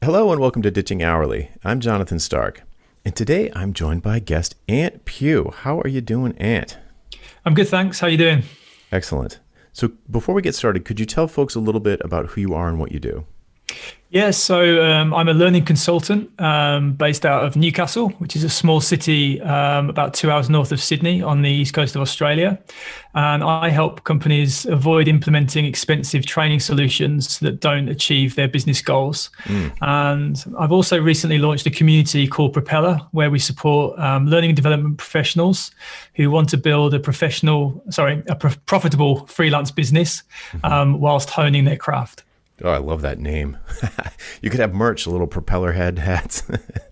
Hello and welcome to Ditching Hourly. I'm Jonathan Stark, and today I'm joined by guest Ant Pugh. How are you doing, Ant? I'm good, thanks. How you doing? Excellent. So before we get started, could you tell folks a little bit about who you are and what you do? I'm a learning consultant based out of Newcastle, which is a small city about 2 hours north of Sydney on the east coast of Australia. And I help companies avoid implementing expensive training solutions that don't achieve their business goals. And I've also recently launched a community called Propeller, where we support learning and development professionals who want to build a profitable freelance business whilst honing their craft. Oh, I love that name. You could have merch, little propeller head hats.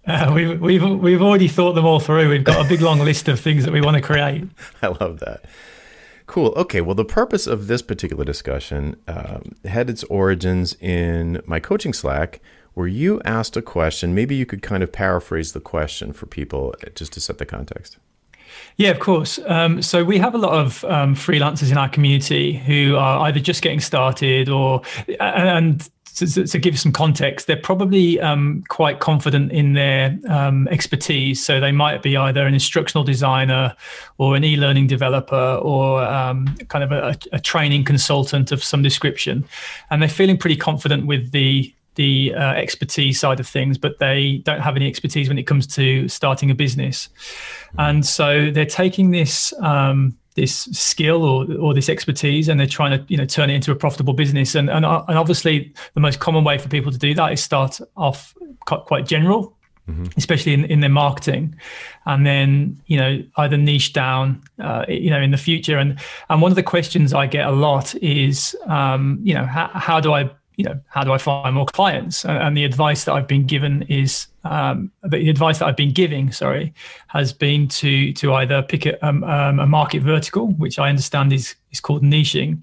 We've already thought them all through. We've got a big long list of things that we want to create. I love that. Cool. Okay. Well, the purpose of this particular discussion had its origins in my coaching Slack, where you asked a question. Maybe you could kind of paraphrase the question for people just to set the context. Yeah, of course. So we have a lot of freelancers in our community who are either just getting started and to give some context, they're probably quite confident in their expertise. So they might be either an instructional designer or an e-learning developer or kind of a training consultant of some description. And they're feeling pretty confident with the expertise side of things, but they don't have any expertise when it comes to starting a business. And so they're taking this skill or this expertise, and they're trying to turn it into a profitable business. And obviously, the most common way for people to do that is start off quite general, especially in their marketing, and then either niche down in the future. And one of the questions I get a lot is how do I find more clients? And the advice that I've been given is has been to either pick a market vertical, which I understand is called niching,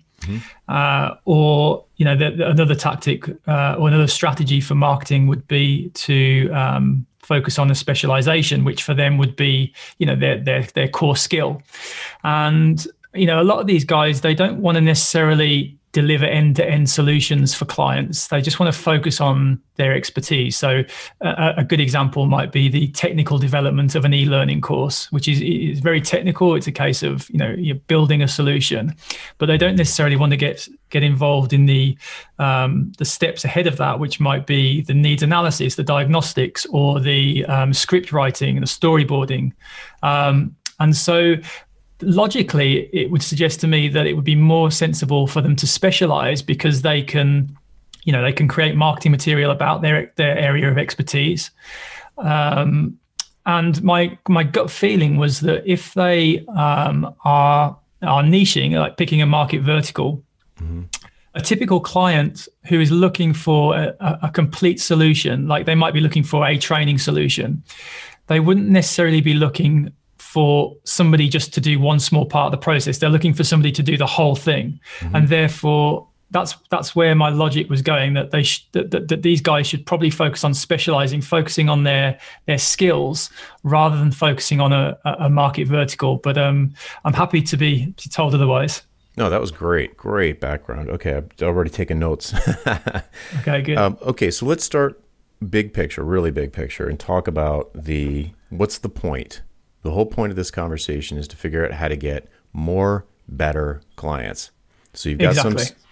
or another tactic or another strategy for marketing would be to focus on a specialization, which for them would be their core skill. And a lot of these guys, they don't want to necessarily deliver end-to-end solutions for clients. They just want to focus on their expertise. So a good example might be the technical development of an e-learning course, which is very technical. It's a case of you're building a solution, but they don't necessarily want to get involved in the steps ahead of that, which might be the needs analysis, the diagnostics, or the script writing and the storyboarding. And so logically, it would suggest to me that it would be more sensible for them to specialize, because they can create marketing material about their area of expertise. And my gut feeling was that if they are niching, like picking a market vertical, a typical client who is looking for a complete solution, like they might be looking for a training solution, they wouldn't necessarily be looking for somebody just to do one small part of the process. They're looking for somebody to do the whole thing. And therefore, that's where my logic was going, that that these guys should probably focus on specializing, focusing on their skills rather than focusing on a market vertical. But I'm happy to be told otherwise. No, that was great. Great background. Okay, I've already taken notes. Okay, good. Okay, so let's start big picture, really big picture, and talk about what's the point? The whole point of this conversation is to figure out how to get more, better clients. So you've got So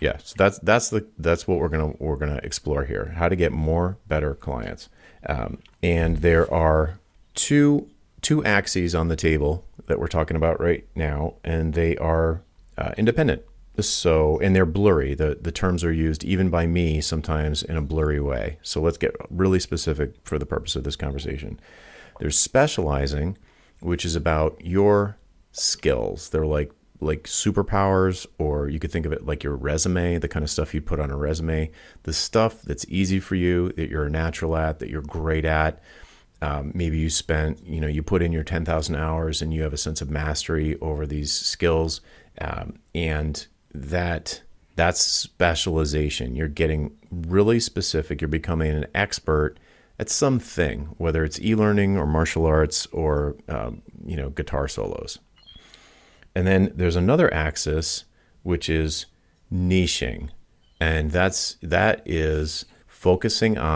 that's what we're gonna explore here: how to get more, better clients. And there are two axes on the table that we're talking about right now, and they are independent. So, and they're blurry. The terms are used even by me sometimes in a blurry way. So let's get really specific for the purpose of this conversation. There's specializing, which is about your skills. They're like superpowers, or you could think of it like your resume, the kind of stuff you put on a resume, the stuff that's easy for you, that you're natural at, that you're great at. Maybe you put in your 10,000 hours and you have a sense of mastery over these skills. And that's specialization. You're getting really specific. You're becoming an expert at something, whether it's e-learning or martial arts or guitar solos. And then there's another axis, which is niching, and that is focusing on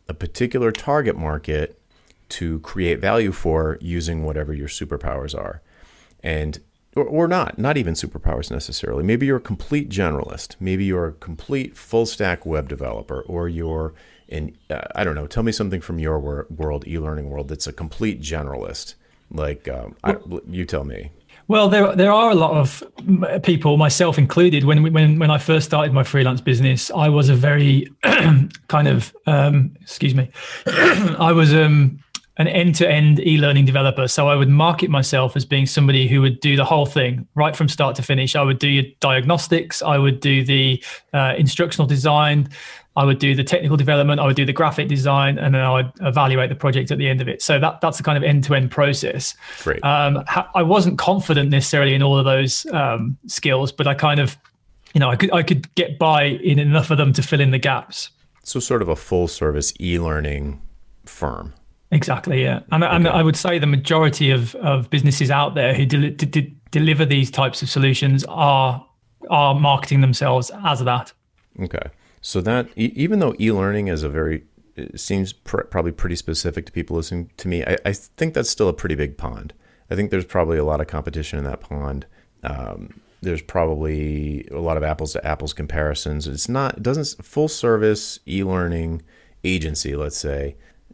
a particular target market to create value for using whatever your superpowers are. And or not even superpowers necessarily. Maybe you're a complete generalist. Maybe you're a complete full stack web developer, or you're I don't know, tell me something from your world, e-learning world, that's a complete generalist. Like, you tell me. Well, there are a lot of people, myself included. When I first started my freelance business, I was a very kind of excuse me, I was an end-to-end e-learning developer. So I would market myself as being somebody who would do the whole thing right from start to finish. I would do your diagnostics, I would do the instructional design, I would do the technical development, I would do the graphic design, and then I would evaluate the project at the end of it. So that's the kind of end-to-end process. Great. I wasn't confident necessarily in all of those skills, but I kind of, I could get by in enough of them to fill in the gaps. So sort of a full-service e-learning firm. Exactly, yeah. And I would say the majority of businesses out there who deliver these types of solutions are marketing themselves as that. Okay. So that, even though e-learning is it seems probably pretty specific to people listening to me, I think that's still a pretty big pond. I think there's probably a lot of competition in that pond. There's probably a lot of apples to apples comparisons. It doesn't full service e-learning agency, let's say,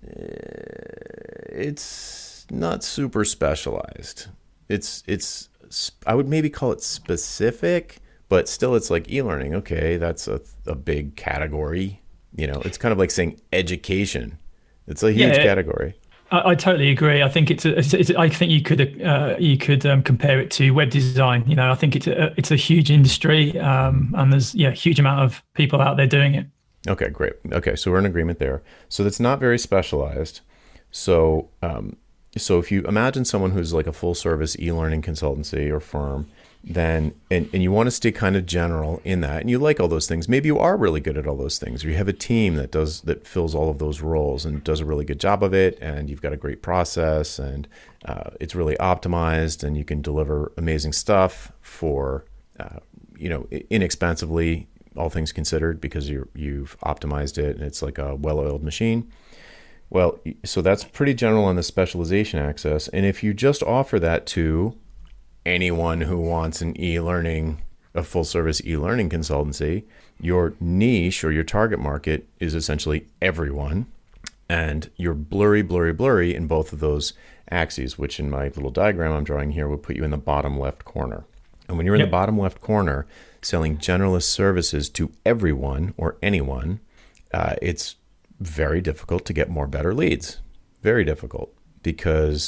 it's not super specialized. It's I would maybe call it specific, but still it's like e-learning. Okay, that's a big category. It's kind of like saying education. It's a huge category. I totally agree. I think I think you could compare it to web design. I think it's a huge industry, and there's a huge amount of people out there doing it. Okay, great. Okay, so we're in agreement there. So that's not very specialized. So if you imagine someone who's like a full service e-learning consultancy or firm, then and you want to stay kind of general in that, and you like all those things. Maybe you are really good at all those things, or you have a team that fills all of those roles and does a really good job of it, and you've got a great process, and it's really optimized, and you can deliver amazing stuff for inexpensively, all things considered, because you've optimized it and it's like a well-oiled machine. Well, so that's pretty general on the specialization access. And if you just offer that to anyone who wants a full service e-learning consultancy, your niche or your target market is essentially everyone. And you're blurry in both of those axes, which in my little diagram I'm drawing here would put you in the bottom left corner. And when you're in the bottom left corner, selling generalist services to everyone or anyone, it's very difficult to get more better leads. Very difficult, because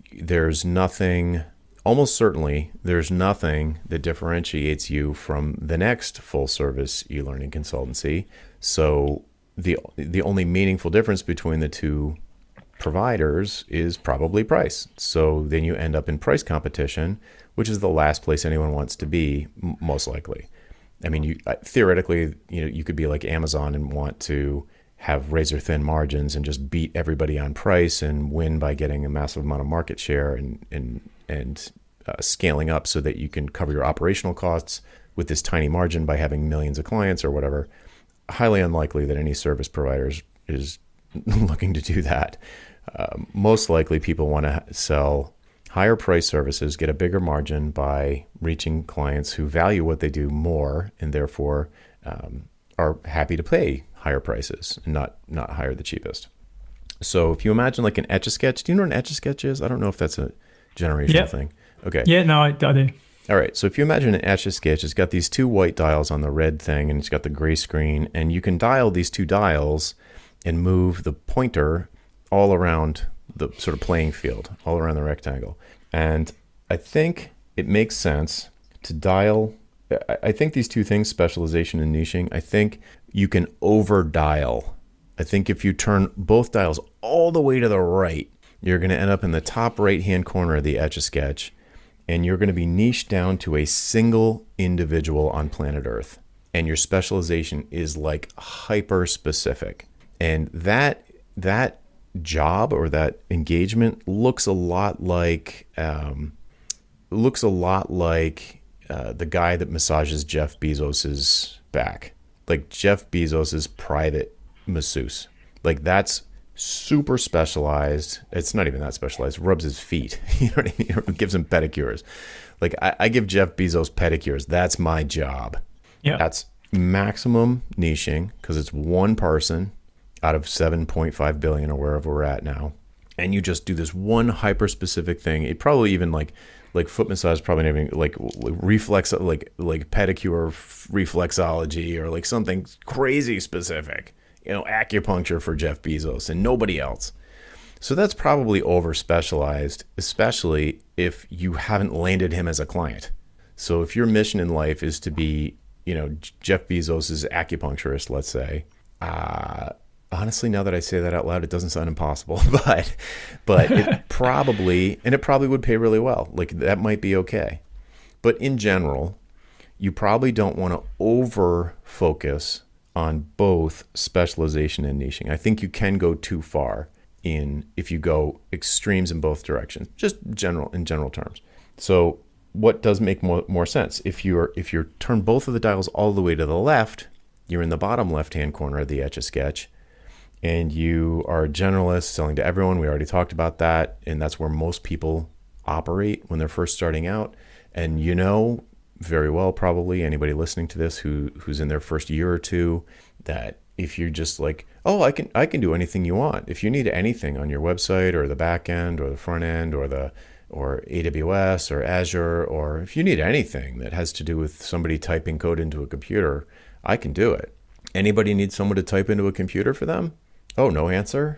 almost certainly there's nothing that differentiates you from the next full service e-learning consultancy. So the only meaningful difference between the two providers is probably price. So then you end up in price competition, which is the last place anyone wants to be, most likely. I mean, theoretically, you could be like Amazon and want to have razor thin margins and just beat everybody on price and win by getting a massive amount of market share and scaling up so that you can cover your operational costs with this tiny margin by having millions of clients or whatever. Highly unlikely that any service provider is looking to do that. Most likely people want to sell higher price services, get a bigger margin by reaching clients who value what they do more, and therefore are happy to pay higher prices and not hire the cheapest. So if you imagine like an Etch-a-Sketch, do you know what an Etch-a-Sketch is? I don't know if that's a generational thing. Okay. Yeah, no, I do. All right. So if you imagine an Etch-a-Sketch, it's got these two white dials on the red thing, and it's got the gray screen, and you can dial these two dials and move the pointer all around the sort of playing field, all around the rectangle. And I think it makes sense to dial. I think these two things, specialization and niching, I think you can over dial. I think if you turn both dials all the way to the right, you're going to end up in the top right-hand corner of the Etch-a-Sketch, and you're going to be niched down to a single individual on planet Earth. And your specialization is like hyper specific. And that job or that engagement looks a lot like the guy that massages Jeff Bezos's back, like Jeff Bezos's private masseuse. Like that's super specialized. It's not even that specialized. Rubs his feet. You know what I mean? Or gives him pedicures. Like I give Jeff Bezos pedicures. That's my job. Yeah. That's maximum niching because it's one person out of 7.5 billion or wherever we're at now. And you just do this one hyper specific thing. It probably even like foot massage, probably not even like reflex, like pedicure reflexology or like something crazy specific, acupuncture for Jeff Bezos and nobody else. So that's probably over specialized, especially if you haven't landed him as a client. So if your mission in life is to be, Jeff Bezos's acupuncturist, let's say, honestly, now that I say that out loud, it doesn't sound impossible, but it probably would pay really well. Like that might be okay. But in general, you probably don't want to over focus on both specialization and niching. I think you can go too far if you go extremes in both directions, just in general terms. So what does make more sense? If you're turn both of the dials all the way to the left, you're in the bottom left-hand corner of the Etch-a-Sketch, and you are a generalist selling to everyone. We already talked about that, and that's where most people operate when they're first starting out. And very well, probably anybody listening to this who's in their first year or two, that if you're just like, oh, I can do anything you want. If you need anything on your website or the back end or the front end or AWS or Azure, or if you need anything that has to do with somebody typing code into a computer, I can do it. Anybody need someone to type into a computer for them? Oh, no answer.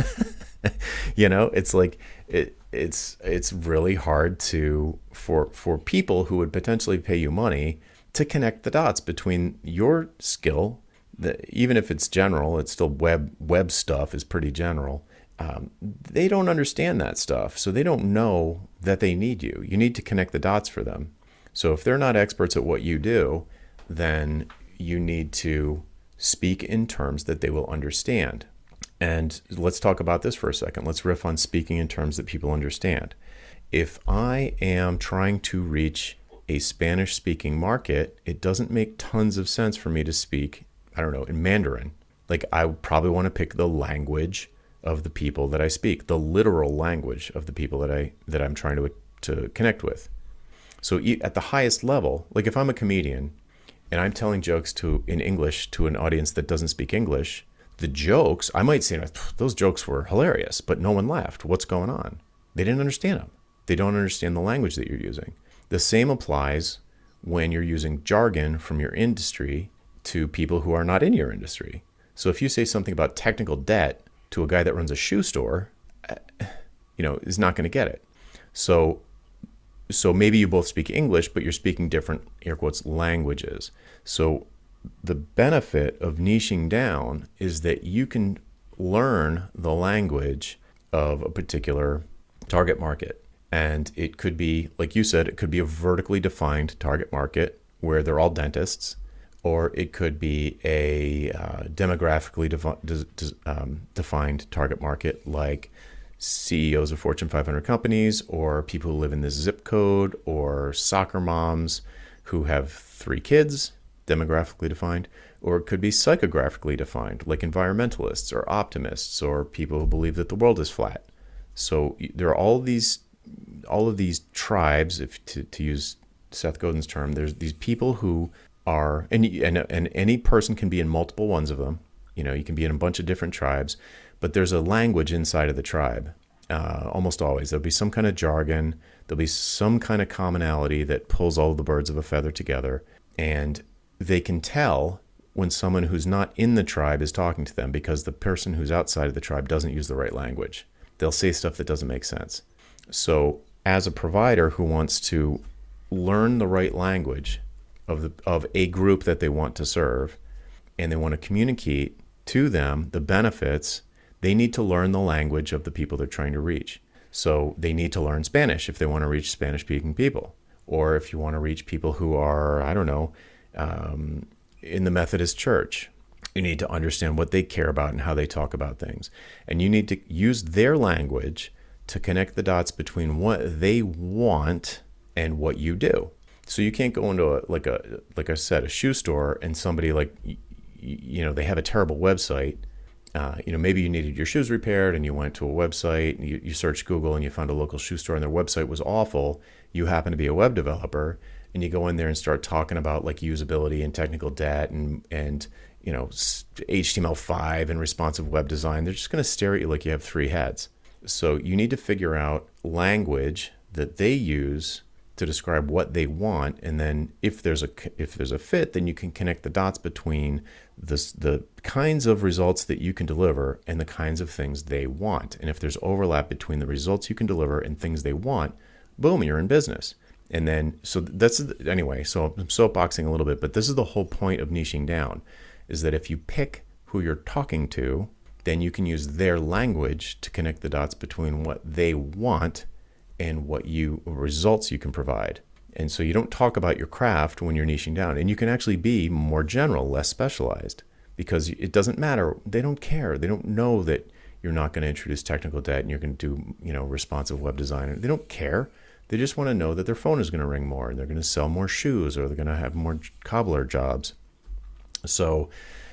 It's like it's really hard for people who would potentially pay you money to connect the dots between your skill, even if it's general, it's still web stuff is pretty general. They don't understand that stuff, so they don't know that they need you. You need to connect the dots for them. So if they're not experts at what you do, then you need to speak in terms that they will understand. And let's talk about this for a second. Let's riff on speaking in terms that people understand. If I am trying to reach a Spanish-speaking market, it doesn't make tons of sense for me to speak, in Mandarin. Like I would probably want to pick the language of the people that I speak, the literal language of the people that I'm trying to connect with. So at the highest level, like if I'm a comedian and I'm telling jokes in English to an audience that doesn't speak English, the jokes, I might say, those jokes were hilarious, but no one laughed. What's going on? They didn't understand them. They don't understand the language that you're using. The same applies when you're using jargon from your industry to people who are not in your industry. So if you say something about technical debt to a guy that runs a shoe store, is not going to get it. So maybe you both speak English, but you're speaking different, air quotes, languages. So the benefit of niching down is that you can learn the language of a particular target market. And it could be, like you said, it could be a vertically defined target market where they're all dentists, or it could be a demographically defined target market like CEOs of Fortune 500 companies, or people who live in this zip code, or soccer moms who have 3 kids, demographically defined, or it could be psychographically defined, like environmentalists or optimists or people who believe that the world is flat. So there are all of these tribes, if to use Seth Godin's term, there's these people who are, and any person can be in multiple ones of them. You can be in a bunch of different tribes, but there's a language inside of the tribe. Almost always there'll be some kind of jargon. There'll be some kind of commonality that pulls all of the birds of a feather together, and they can tell when someone who's not in the tribe is talking to them because the person who's outside of the tribe doesn't use the right language. They'll say stuff that doesn't make sense. So as a provider who wants to learn the right language of a group that they want to serve, and they want to communicate to them the benefits, they need to learn the language of the people they're trying to reach. So they need to learn Spanish if they want to reach Spanish-speaking people. Or if you want to reach people who are, in the Methodist Church, you need to understand what they care about and how they talk about things. And you need to use their language to connect the dots between what they want and what you do. So you can't go into like I said, a shoe store, and somebody they have a terrible website, maybe you needed your shoes repaired and you went to a website and you searched Google and you found a local shoe store and their website was awful. You happen to be a web developer and you go in there and start talking about like usability and technical debt and HTML5 and responsive web design. They're just going to stare at you like you have three heads. So you need to figure out language that they use to describe what they want, and then if there's a fit, then you can connect the dots between the kinds of results that you can deliver and the kinds of things they want. And if there's overlap between the results you can deliver and things they want, boom, you're in business. And then so I'm soapboxing a little bit, but this is the whole point of niching down, is that if you pick who you're talking to, then you can use their language to connect the dots between what they want and what results you can provide. And so you don't talk about your craft when you're niching down, and you can actually be more general, less specialized, because it doesn't matter. They don't care. They don't know that you're not going to introduce technical debt and you're going to do, responsive web design. They don't care. They just want to know that their phone is going to ring more and they're going to sell more shoes or they're going to have more cobbler jobs. So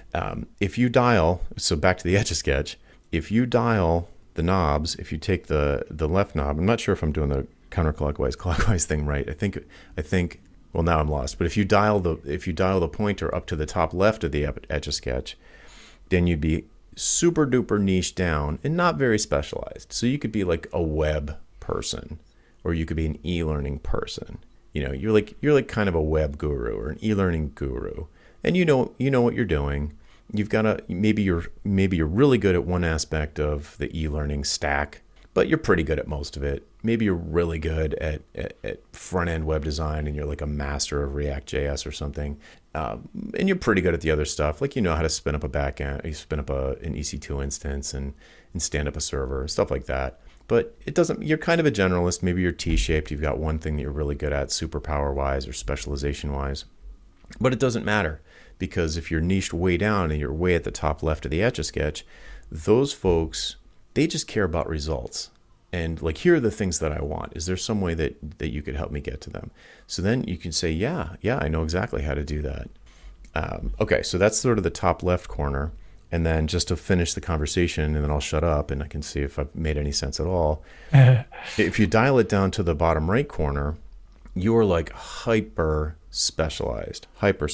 if you dial, back to the Etch-a-Sketch, if you dial the knobs, if you take the left knob, I'm not sure if I'm doing the clockwise thing right. I think well, now I'm lost. But if you dial the pointer up to the top left of the Etch-a-Sketch, then you'd be super duper niche down and not very specialized. So you could be like a web person, or you could be an e-learning person. You're like kind of a web guru or an e-learning guru, and you know what you're doing. You've got maybe you're really good at one aspect of the e-learning stack, but you're pretty good at most of it. Maybe you're really good at front-end web design and you're like a master of React.js or something. And you're pretty good at the other stuff. Like, how to spin up a backend, you spin up an EC2 instance and stand up a server and stuff like that. But you're kind of a generalist. Maybe you're T-shaped. You've got one thing that you're really good at superpower-wise or specialization-wise. But it doesn't matter, because if you're niched way down and you're way at the top left of the Etch-a-Sketch, those folks, they just care about results. And like, here are the things that I want. Is there some way that you could help me get to them? So then you can say, yeah, I know exactly how to do that. Okay, so that's sort of the top left corner. And then just to finish the conversation, and then I'll shut up and I can see if I've made any sense at all. If you dial it down to the bottom right corner, you're like hyper specialized,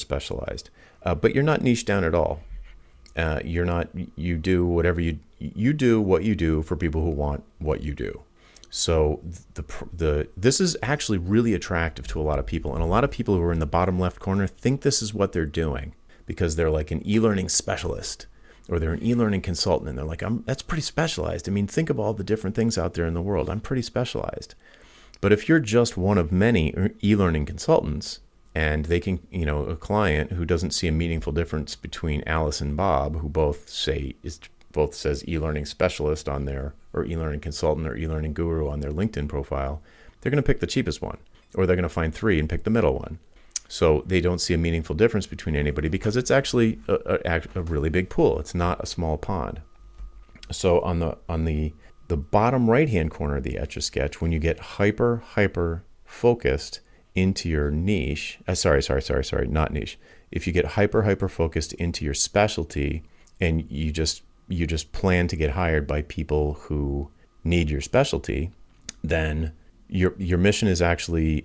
but you're not niche down at all. You're not. You do whatever you do what you do for people who want what you do. So this is actually really attractive to a lot of people, and a lot of people who are in the bottom left corner think this is what they're doing because they're like an e-learning specialist or they're an e-learning consultant, and they're like, that's pretty specialized. I mean, think of all the different things out there in the world. I'm pretty specialized. But if you're just one of many e-learning consultants, and they can, a client who doesn't see a meaningful difference between Alice and Bob, who both says e-learning specialist on their, or e-learning consultant or e-learning guru on their LinkedIn profile, they're going to pick the cheapest one, or they're going to find three and pick the middle one. So they don't see a meaningful difference between anybody because it's actually a really big pool. It's not a small pond. So on the bottom right-hand corner of the Etch-a-Sketch, when you get hyper focused into your niche, not niche. If you get hyper focused into your specialty and you just plan to get hired by people who need your specialty, then your mission is actually,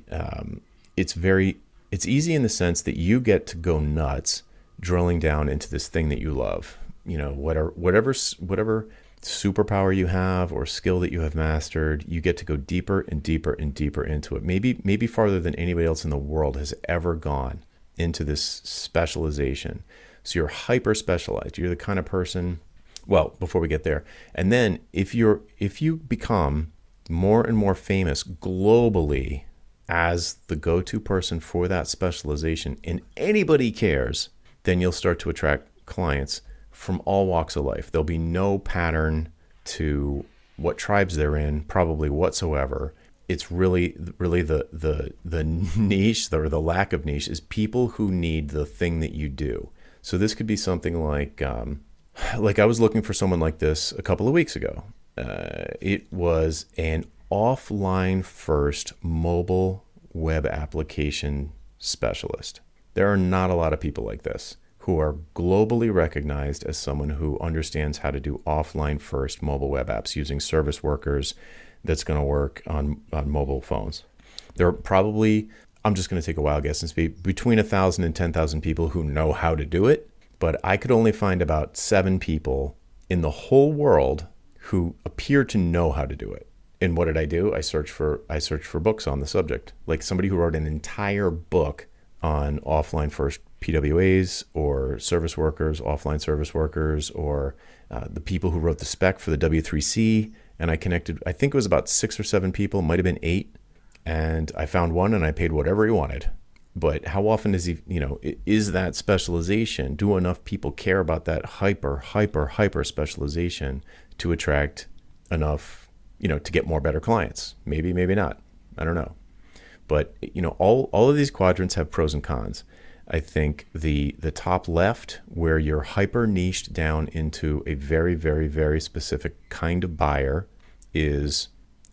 it's easy in the sense that you get to go nuts drilling down into this thing that you love. Whatever superpower you have or skill that you have mastered, you get to go deeper and deeper and deeper into it. Maybe farther than anybody else in the world has ever gone into this specialization. So you're hyper specialized. You're the kind of person, well, before we get there. And then if you become more and more famous globally as the go-to person for that specialization, and anybody cares, then you'll start to attract clients from all walks of life. There'll be no pattern to what tribes they're in, probably whatsoever. It's really the niche, or the lack of niche, is people who need the thing that you do. So this could be something like I was looking for someone like this a couple of weeks ago. It was an offline first mobile web application specialist. There are not a lot of people like this who are globally recognized as someone who understands how to do offline first mobile web apps using service workers that's going to work on mobile phones. There are probably, I'm just going to take a wild guess and speak, between 1,000 and 10,000 people who know how to do it, but I could only find about 7 people in the whole world who appear to know how to do it. And what did I do? I searched for books on the subject, like somebody who wrote an entire book on offline first PWAs or service workers, offline service workers, or the people who wrote the spec for the W3C. And I connected, I think it was about 6 or 7 people, might have been 8. And I found one and I paid whatever he wanted. But how often is is that specialization? Do enough people care about that hyper specialization to attract enough, to get more better clients? Maybe, maybe not. I don't know. But, all of these quadrants have pros and cons. I think the top left, where you're hyper niched down into a very, very, very specific kind of buyer, is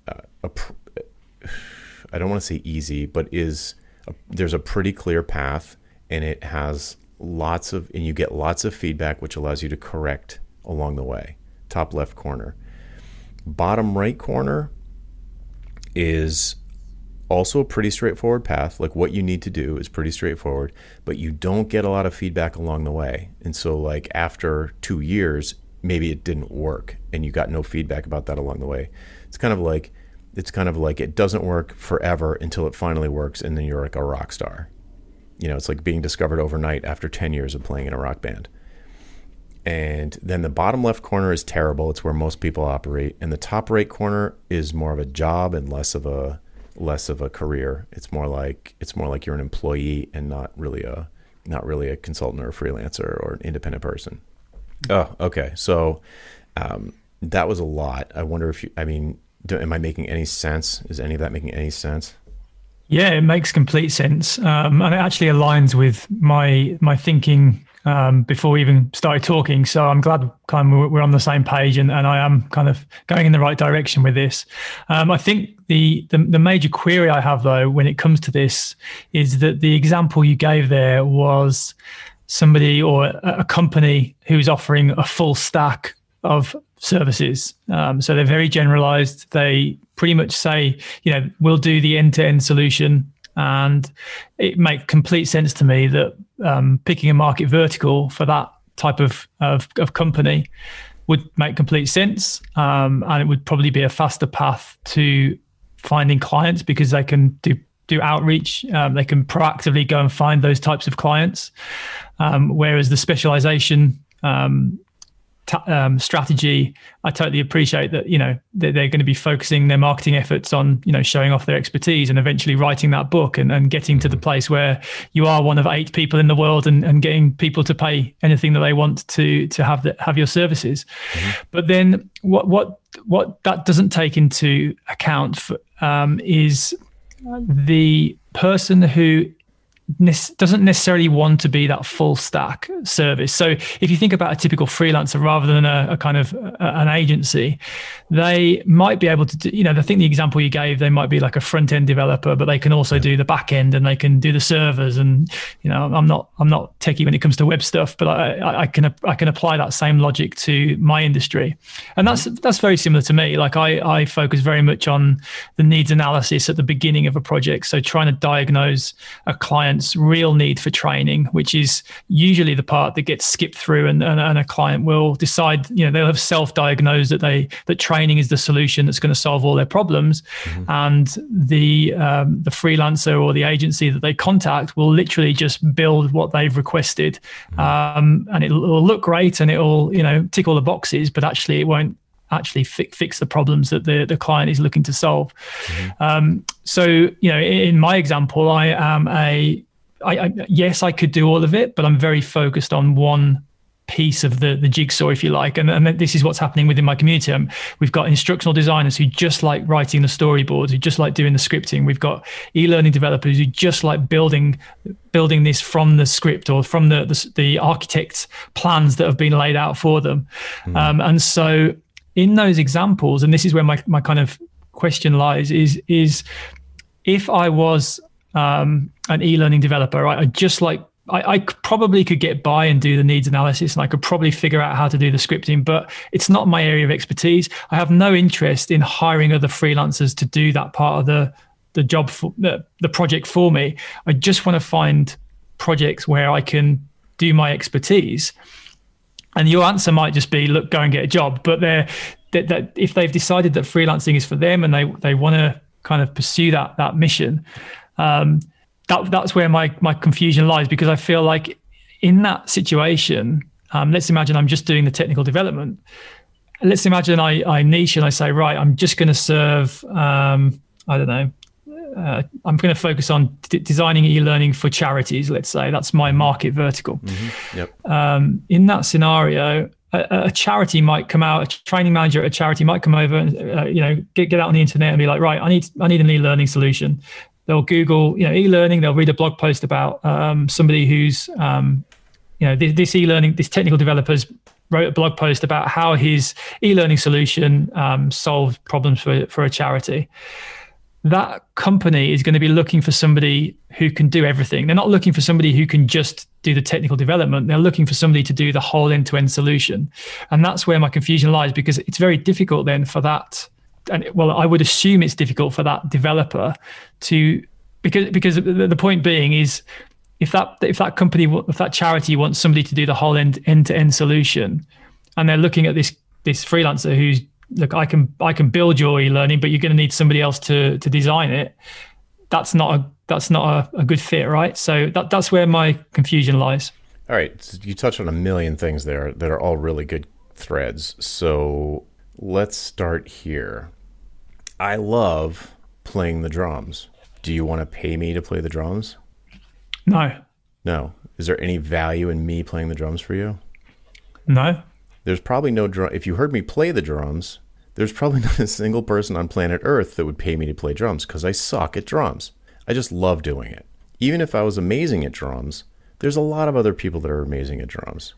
I don't want to say easy, but there's a pretty clear path, and it has and you get lots of feedback, which allows you to correct along the way. Top left corner. Bottom right corner is also a pretty straightforward path. Like, what you need to do is pretty straightforward, but you don't get a lot of feedback along the way. And so, like, after 2 years, maybe it didn't work and you got no feedback about that along the way. It's kind of like it doesn't work forever until it finally works, and then you're like a rock star. It's like being discovered overnight after 10 years of playing in a rock band. And then the bottom left corner is terrible. It's where most people operate. And the top right corner is more of a job and less of a career. It's more like you're an employee and not really a consultant or a freelancer or an independent person. Oh, okay. So that was a lot. I wonder am I making any sense? Is any of that making any sense? Yeah, it makes complete sense. And it actually aligns with my thinking before we even started talking. So I'm glad we're on the same page, and I am kind of going in the right direction with this. I think the major query I have, though, when it comes to this, is that the example you gave there was somebody or a company who's offering a full stack of services. So they're very generalized. They pretty much say, we'll do the end-to-end solution. And it makes complete sense to me that picking a market vertical for that type of company would make complete sense. And it would probably be a faster path to finding clients, because they can do outreach. They can proactively go and find those types of clients. Whereas the specialization strategy, I totally appreciate that, they're going to be focusing their marketing efforts on, showing off their expertise and eventually writing that book and getting to the place where you are one of 8 people in the world and getting people to pay anything that they want to have your services. Mm-hmm. But then what that doesn't take into account is the person who doesn't necessarily want to be that full stack service. So if you think about a typical freelancer rather than a kind of an agency, they might be able to do, I think the example you gave, they might be like a front end developer, but they can also do the back end and they can do the servers. And, I'm not techie when it comes to web stuff, but I can apply that same logic to my industry. And that's very similar to me. Like I focus very much on the needs analysis at the beginning of a project. So trying to diagnose a client's real need for training, which is usually the part that gets skipped through, and a client will decide, they'll have self-diagnosed that training is the solution that's going to solve all their problems. Mm-hmm. And the freelancer or the agency that they contact will literally just build what they've requested. Mm-hmm. And it'll look great and it'll, tick all the boxes, but actually it won't actually fix the problems that the client is looking to solve. Mm-hmm. So, in my example, I am yes, I could do all of it, but I'm very focused on one piece of the jigsaw, if you like. And this is what's happening within my community. We've got instructional designers who just like writing the storyboards, who just like doing the scripting. We've got e-learning developers who just like building this from the script or from the architect's plans that have been laid out for them. Mm-hmm. And so in those examples, and this is where my kind of question lies, is if I was an e-learning developer, right, I just like I probably could get by and do the needs analysis, and I could probably figure out how to do the scripting, but it's not my area of expertise. I have no interest in hiring other freelancers to do that part of the job, for the project for me. I just want to find projects where I can do my expertise. And your answer might just be, look, go and get a job. But that if they've decided that freelancing is for them and they want to kind of pursue that mission, that's where my confusion lies, because I feel like in that situation, let's imagine I'm just doing the technical development. Let's imagine I niche and I say, right, I'm just going to serve, I don't know, I'm going to focus on designing e-learning for charities, let's say. That's my market vertical. Mm-hmm. Yep. In that scenario, a charity might come out, a training manager at a charity might come over and get out on the internet and be like, right, I need an e-learning solution. They'll Google, e-learning. They'll read a blog post about somebody who's, this e-learning, this technical developers wrote a blog post about how his e-learning solution solved problems for a charity. That company is going to be looking for somebody who can do everything. They're not looking for somebody who can just do the technical development. They're looking for somebody to do the whole end-to-end solution. And that's where my confusion lies, because it's very difficult then for that. And I would assume it's difficult for that developer because the point being is, if that company, if that charity wants somebody to do the whole end-to-end solution, and they're looking at this freelancer who's, look, I can build your e-learning, but you're going to need somebody else to design it. That's not a good fit, right? So that's where my confusion lies. All right, so you touched on a million things there that are all really good threads. So let's start here. I love playing the drums. Do you want to pay me to play the drums? No. No. Is there any value in me playing the drums for you? No. There's probably no drum. If you heard me play the drums, there's probably not a single person on planet Earth that would pay me to play drums, because I suck at drums. I just love doing it. Even if I was amazing at drums, there's a lot of other people that are amazing at drums.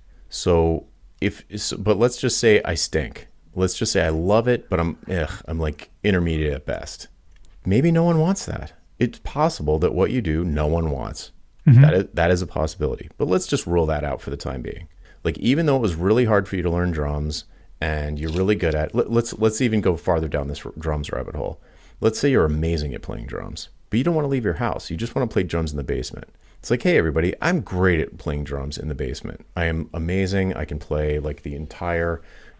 But let's just say I stink. Let's just say I love it, but I'm like intermediate at best. Maybe no one wants that. It's possible that what you do, no one wants. Mm-hmm. That is a possibility. But let's just rule that out for the time being. Like, even though it was really hard for you to learn drums and you're really good at, let's even go farther down this drums rabbit hole. Let's say you're amazing at playing drums, but you don't want to leave your house. You just want to play drums in the basement. It's like, hey, everybody, I'm great at playing drums in the basement. I am amazing. I can play like the entire,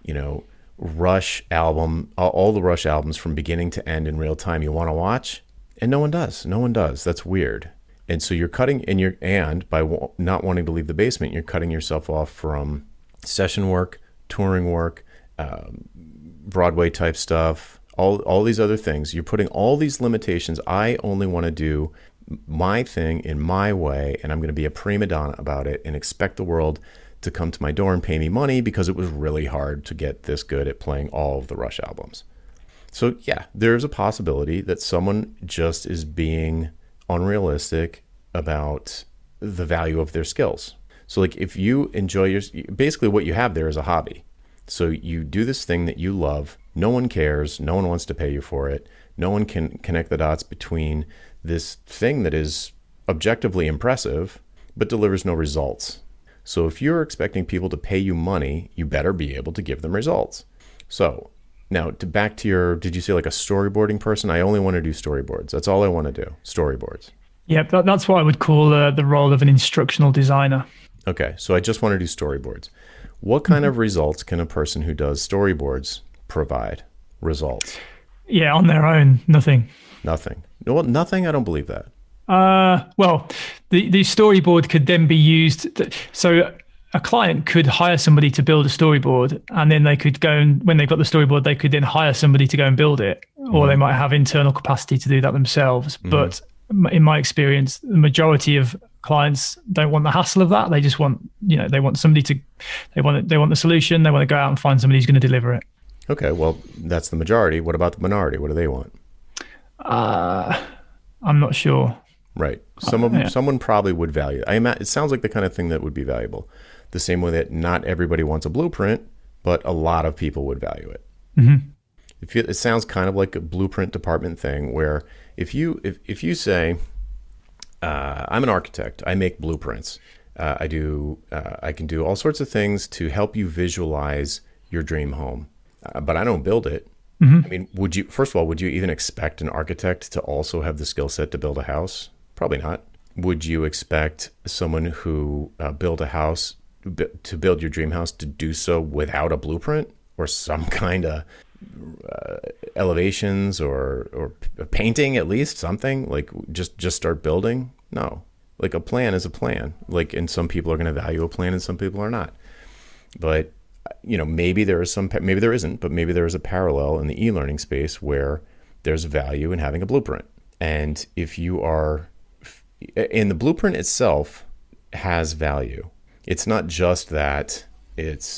Rush album, all the Rush albums from beginning to end in real time. You want to watch? And no one does. No one does. That's weird. And so you're cutting, and by not wanting to leave the basement, you're cutting yourself off from session work, touring work, Broadway type stuff, all these other things. You're putting all these limitations. I only want to do my thing in my way, and I'm going to be a prima donna about it and expect the world to come to my door and pay me money because it was really hard to get this good at playing all of the Rush albums. So yeah, there's a possibility that someone just is being unrealistic about the value of their skills. So like, if you enjoy basically what you have there is a hobby. So you do this thing that you love. No one cares. No one wants to pay you for it. No one can connect the dots between this thing that is objectively impressive, but delivers no results. So if you're expecting people to pay you money, you better be able to give them results. So now back to your, did you say like a storyboarding person? I only want to do storyboards. That's all I want to do, storyboards. Yeah, that's what I would call the role of an instructional designer. Okay, so I just want to do storyboards. What kind of results can a person who does storyboards provide? Results? Yeah, on their own, nothing. Nothing. No, nothing? I don't believe that. Well, the storyboard could then be used. So a client could hire somebody to build a storyboard, and then they could go and, when they've got the storyboard, they could then hire somebody to go and build it, or they might have internal capacity to do that themselves. Mm-hmm. But in my experience, the majority of clients don't want the hassle of that. They just want, they want somebody to, they want the solution. They want to go out and find somebody who's going to deliver it. Okay, well, that's the majority. What about the minority? What do they want? I'm not sure. Right. Someone probably would value it. It sounds like the kind of thing that would be valuable. The same way that not everybody wants a blueprint, but a lot of people would value it. Mm-hmm. It sounds kind of like a blueprint department thing, where if you say, I'm an architect. I make blueprints. I can do all sorts of things to help you visualize your dream home, but I don't build it. I mean, first of all, would you even expect an architect to also have the skill set to build a house? Probably not. Would you expect someone who built a house to build your dream house to do so without a blueprint or some kind of elevations or painting, at least something like just start building? No. Like a plan is a plan. Like, and some people are going to value a plan and some people are not. But maybe there isn't, but maybe there is a parallel in the e-learning space where there's value in having a blueprint. And and the blueprint itself has value. It's not just that it's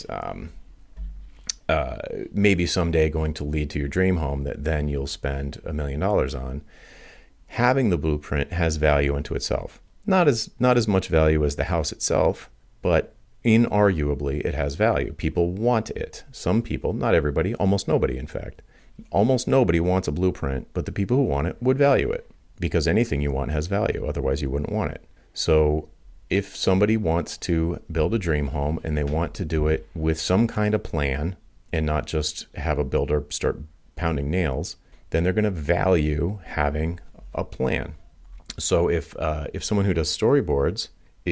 maybe someday going to lead to your dream home that then you'll spend $1 million on. Having the blueprint has value unto itself. Not as much value as the house itself, but inarguably it has value. People want it. Some people, not everybody, almost nobody, in fact. Almost nobody wants a blueprint, but the people who want it would value it, because anything you want has value. Otherwise, you wouldn't want it. So if somebody wants to build a dream home and they want to do it with some kind of plan and not just have a builder start pounding nails, then they're going to value having a plan. So if someone who does storyboards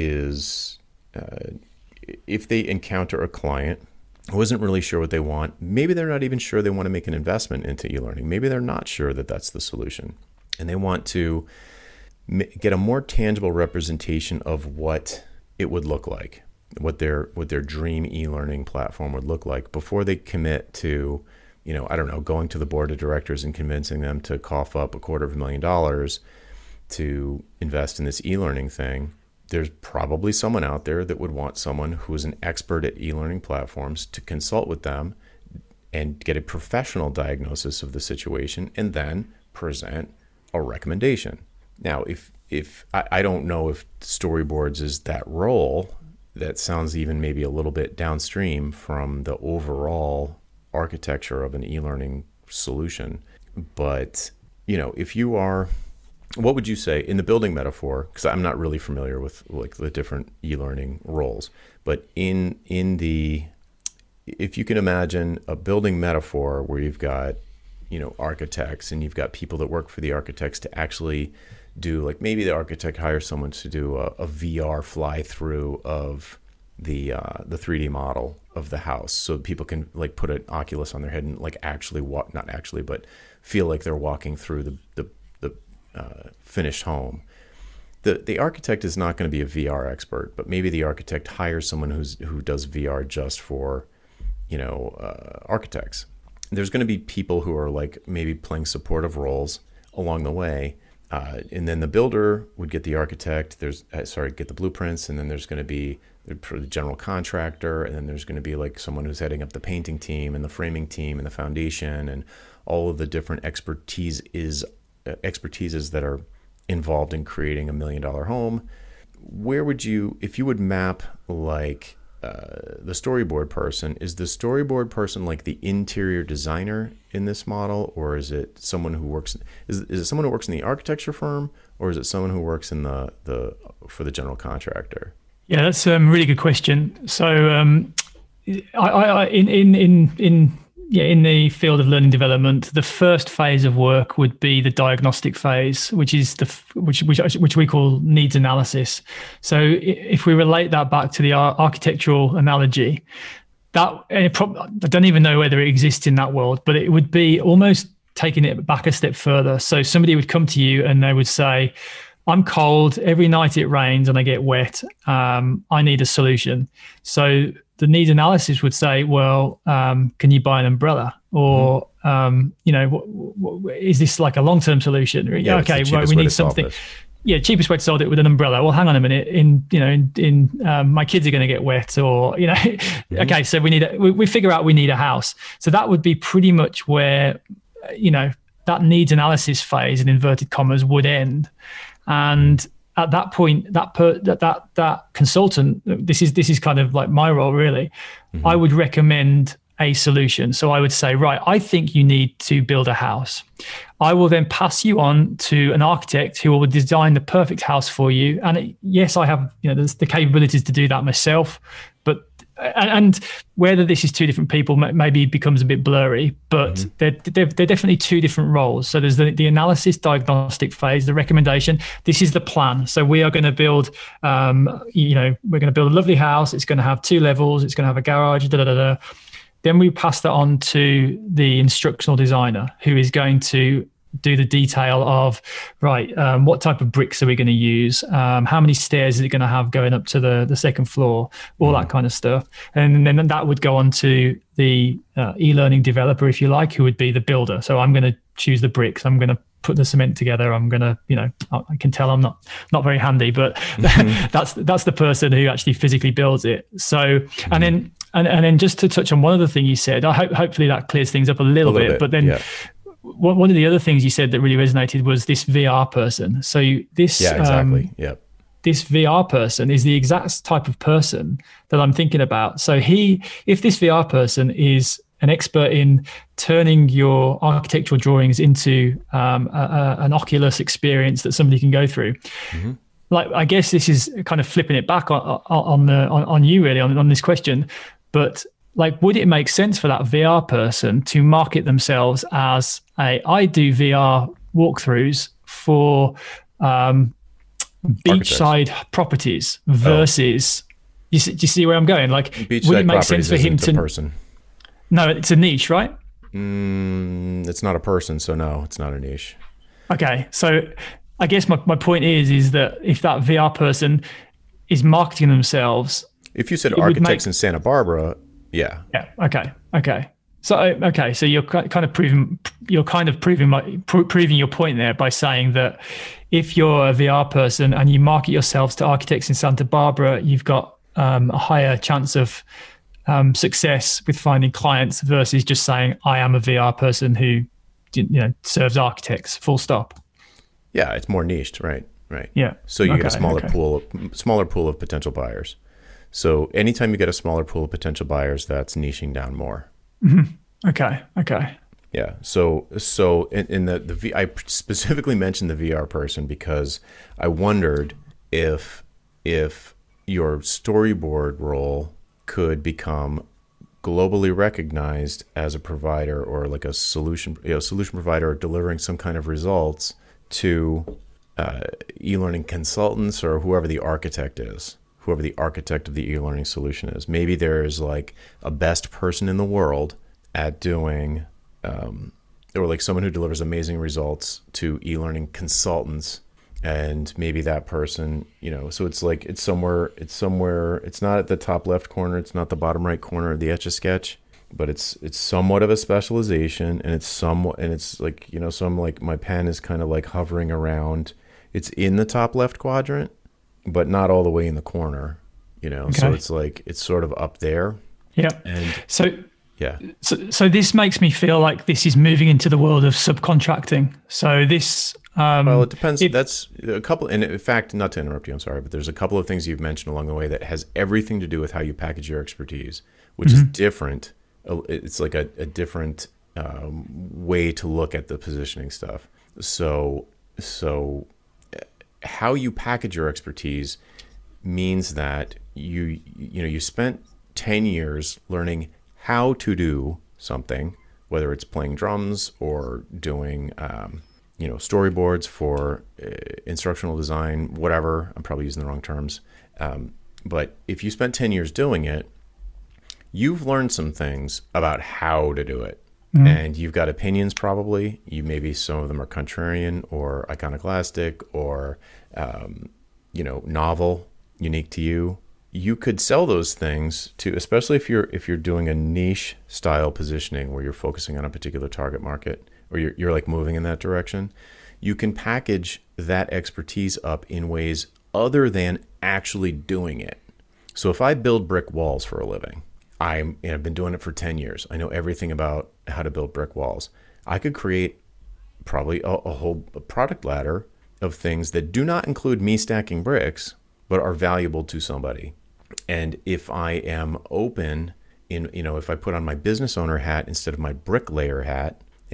if they encounter a client who isn't really sure what they want, maybe they're not even sure they want to make an investment into e-learning. Maybe they're not sure that that's the solution, and they want to get a more tangible representation of what it would look like, what their dream e-learning platform would look like before they commit to, going to the board of directors and convincing them to cough up $250,000 to invest in this e-learning thing. There's probably someone out there that would want someone who is an expert at e-learning platforms to consult with them and get a professional diagnosis of the situation and then present a recommendation. Now, if I don't know if storyboards is that role, that sounds even maybe a little bit downstream from the overall architecture of an e-learning solution. But, if you are, what would you say in the building metaphor? Because I'm not really familiar with like the different e-learning roles, but if you can imagine a building metaphor where you've got, architects and you've got people that work for the architects to actually do, like maybe the architect hires someone to do a VR fly through of the 3D model of the house, so people can like put an Oculus on their head and like actually walk, not actually, but feel like they're walking through the finished home. The architect is not going to be a VR expert, but maybe the architect hires someone who does VR just for, architects. There's going to be people who are like maybe playing supportive roles along the way. And then the builder would get the architect, get the blueprints, and then there's going to be the general contractor, and then there's going to be like someone who's heading up the painting team and the framing team and the foundation and all of the different expertises that are involved in creating $1 million home. Where would you, if you would map like the storyboard person, is the storyboard person like the interior designer in this model, or is it someone who works? Is it someone who works in the architecture firm, or is it someone who works in for the general contractor? Yeah, that's a really good question. So, in the field of learning development, the first phase of work would be the diagnostic phase, which is which we call needs analysis. So if we relate that back to the architectural analogy, I don't even know whether it exists in that world, but it would be almost taking it back a step further. So somebody would come to you and they would say, I'm cold, every night it rains and I get wet. I need a solution. So the needs analysis would say, well, can you buy an umbrella? Or, is this like a long-term solution? Yeah, okay, well, we need something. Yeah, cheapest way to solve it with an umbrella. Well, hang on a minute. My kids are going to get wet, or okay. So we figure out we need a house. So that would be pretty much where that needs analysis phase in inverted commas would end, and at that point, that consultant, this is kind of like my role really. Mm-hmm. I would recommend a solution. So I would say, right, I think you need to build a house. I will then pass you on to an architect who will design the perfect house for you. And yes, I have, there's the capabilities to do that myself, but and whether this is two different people maybe becomes a bit blurry, but they're definitely two different roles. So there's the analysis diagnostic phase, the recommendation. This is the plan. So we are going to build, we're going to build a lovely house. It's going to have 2 levels. It's going to have a garage. Then we pass that on to the instructional designer, who is going to do the detail of, what type of bricks are we going to use? How many stairs is it going to have going up to the second floor? All that kind of stuff. And then that would go on to the e-learning developer, if you like, who would be the builder. So I'm going to choose the bricks. I'm going to put the cement together. I'm going to, I can tell I'm not very handy, but that's the person who actually physically builds it. So, and then just to touch on one other thing you said, hopefully that clears things up a little bit. But then one of the other things you said that really resonated was this VR person. So this exactly. This VR person is the exact type of person that I'm thinking about. So if this VR person is an expert in turning your architectural drawings into an Oculus experience that somebody can go through. Like, I guess this is kind of flipping it back on you really on this question, but like, would it make sense for that VR person to market themselves as I do VR walkthroughs for beachside properties versus, do you see where I'm going? Like, beachside would it make sense for him to? Person. No, it's a niche, right? It's not a person, so no, it's not a niche. Okay, so I guess my point is that if that VR person is marketing themselves, if you said architects in Santa Barbara. Yeah. Okay. So you're kind of proving your point there by saying that if you're a VR person and you market yourselves to architects in Santa Barbara, you've got a higher chance of success with finding clients versus just saying I am a VR person who serves architects. Full stop. Yeah, it's more niched, right? Yeah. So you get a smaller pool of potential buyers. So anytime you get a smaller pool of potential buyers, that's niching down more. Okay. Yeah. So in I specifically mentioned the VR person because I wondered if your storyboard role could become globally recognized as a provider or like a solution provider delivering some kind of results to e-learning consultants or whoever the architect of the e-learning solution is. Maybe there's like a best person in the world at doing, or like someone who delivers amazing results to e-learning consultants. And maybe that person, so it's like, it's somewhere, it's not at the top left corner. It's not the bottom right corner of the Etch-a-Sketch, but it's somewhat of a specialization and it's like, so I'm like, my pen is kind of like hovering around. It's in the top left quadrant, but not all the way in the corner, Okay. So it's like, it's sort of up there. Yeah. And so this makes me feel like this is moving into the world of subcontracting. So this, well, it depends. That's a couple, and in fact, not to interrupt you, I'm sorry, but there's a couple of things you've mentioned along the way that has everything to do with how you package your expertise, which is different. It's like a different way to look at the positioning stuff. So how you package your expertise means that you spent 10 years learning how to do something, whether it's playing drums or doing storyboards for instructional design, whatever. I'm probably using the wrong terms. But if you spent 10 years doing it, you've learned some things about how to do it. And you've got opinions probably. Maybe some of them are contrarian or iconoclastic or, novel, unique to you. You could sell those things to, especially if you're doing a niche style positioning where you're focusing on a particular target market or you're like moving in that direction. You can package that expertise up in ways other than actually doing it. So if I build brick walls for a living, I've been doing it for 10 years. I know everything about how to build brick walls. I could create probably a whole product ladder of things that do not include me stacking bricks, but are valuable to somebody. And if I am open if I put on my business owner hat instead of my bricklayer hat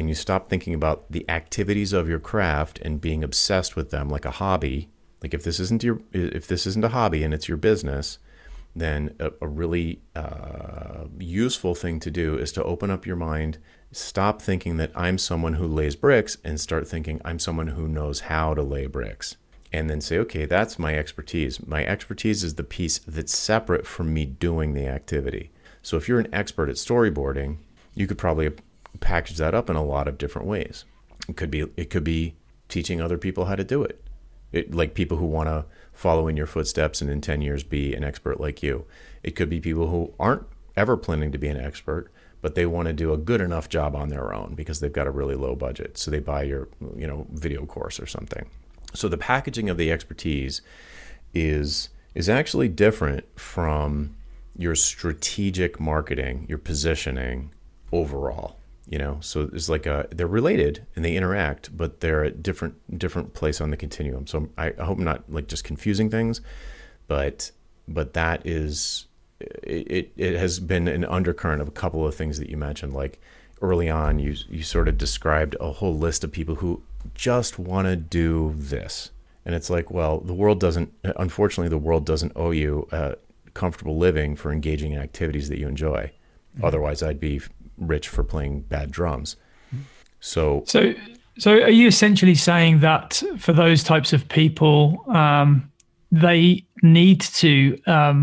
and you stop thinking about the activities of your craft and being obsessed with them like a hobby, like if this isn't a hobby and it's your business, then a really useful thing to do is to open up your mind, stop thinking that I'm someone who lays bricks, and start thinking I'm someone who knows how to lay bricks. And then say, okay, that's my expertise. My expertise is the piece that's separate from me doing the activity. So if you're an expert at storyboarding, you could probably package that up in a lot of different ways. It could be teaching other people how to do it. Like people who want to follow in your footsteps and in 10 years be an expert like you. It could be people who aren't ever planning to be an expert, but they want to do a good enough job on their own because they've got a really low budget. So they buy your, video course or something. So the packaging of the expertise is actually different from your strategic marketing, your positioning overall. So it's like they're related and they interact, but they're at different place on the continuum. So I hope I'm not like just confusing things, but that is it has been an undercurrent of a couple of things that you mentioned. Like early on, you sort of described a whole list of people who just want to do this, and it's like, well, unfortunately the world doesn't owe you a comfortable living for engaging in activities that you enjoy. Mm-hmm. Otherwise I'd be rich for playing bad drums. So are you essentially saying that for those types of people, they need to,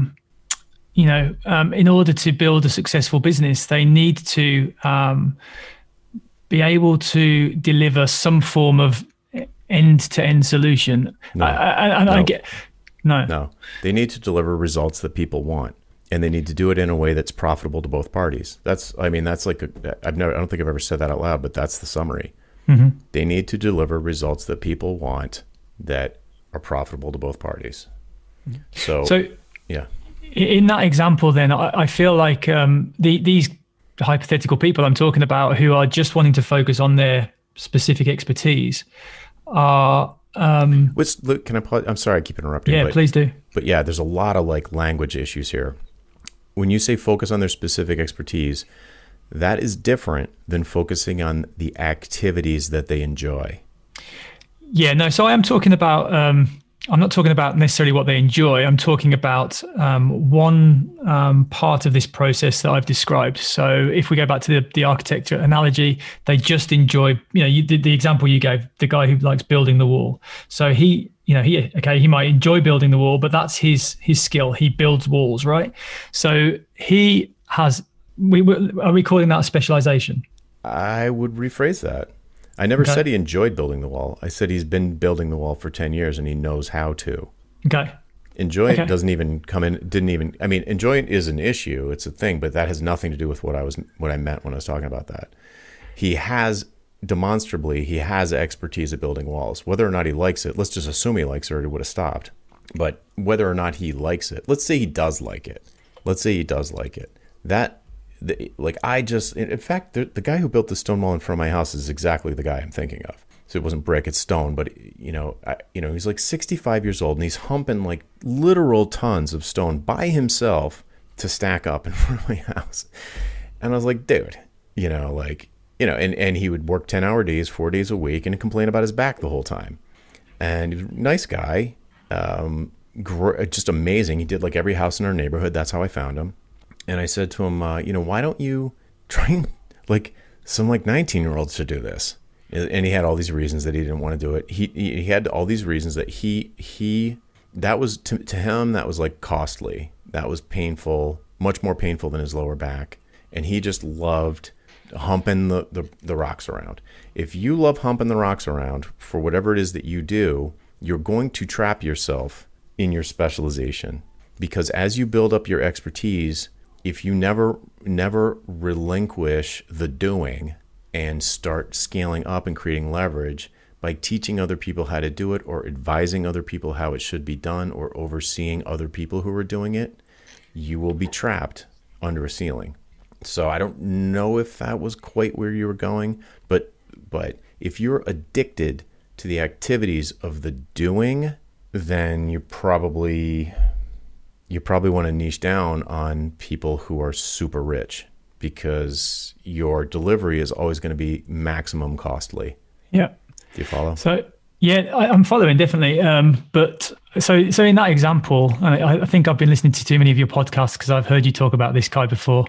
in order to build a successful business, they need to be able to deliver some form of end-to-end solution? No. No, they need to deliver results that people want. And they need to do it in a way that's profitable to both parties. I don't think I've ever said that out loud, but that's the summary. Mm-hmm. They need to deliver results that people want that are profitable to both parties. So yeah. In that example, then I feel like these hypothetical people I'm talking about who are just wanting to focus on their specific expertise are. Can I pause? I'm sorry, I keep interrupting. Yeah, please do. But yeah, there's a lot of like language issues here. When you say focus on their specific expertise, that is different than focusing on the activities that they enjoy. Yeah, no. So I am talking about, I'm not talking about necessarily what they enjoy. I'm talking about one part of this process that I've described. So if we go back to the architecture analogy, they just enjoy, the example you gave, the guy who likes building the wall. So he might enjoy building the wall, but that's his skill. He builds walls, right? So he has, are we calling that a specialization? I would rephrase that. I never said he enjoyed building the wall. I said he's been building the wall for 10 years and he knows how to. Okay. Enjoy it doesn't even come in, enjoy it is an issue. It's a thing, but that has nothing to do with what I meant when I was talking about that. He has expertise at building walls. Whether or not he likes it, let's just assume he likes it or he would have stopped. But whether or not he likes it, let's say he does like it. In fact, the guy who built the stone wall in front of my house is exactly the guy I'm thinking of. So it wasn't brick, it's stone, but he's like 65 years old and he's humping like literal tons of stone by himself to stack up in front of my house. And I was like, dude, and he would work 10-hour days, 4 days a week, and complain about his back the whole time. And he was a nice guy, just amazing. He did like every house in our neighborhood. That's how I found him. And I said to him, why don't you try like some like 19-year-olds to do this? And he had all these reasons that he didn't want to do it. He had all these reasons that that was to him, that was like costly. That was painful, much more painful than his lower back. And he just loved humping the rocks around. If you love humping the rocks around for whatever it is that you do, you're going to trap yourself in your specialization, because as you build up your expertise, if you never relinquish the doing and start scaling up and creating leverage by teaching other people how to do it or advising other people how it should be done or overseeing other people who are doing it, you will be trapped under a ceiling. So I don't know if that was quite where you were going, but if you're addicted to the activities of the doing, then you probably want to niche down on people who are super rich, because your delivery is always going to be maximum costly. Yeah. Do you follow? So yeah, I'm following definitely. But so in that example, I think I've been listening to too many of your podcasts because I've heard you talk about this, Kai, before.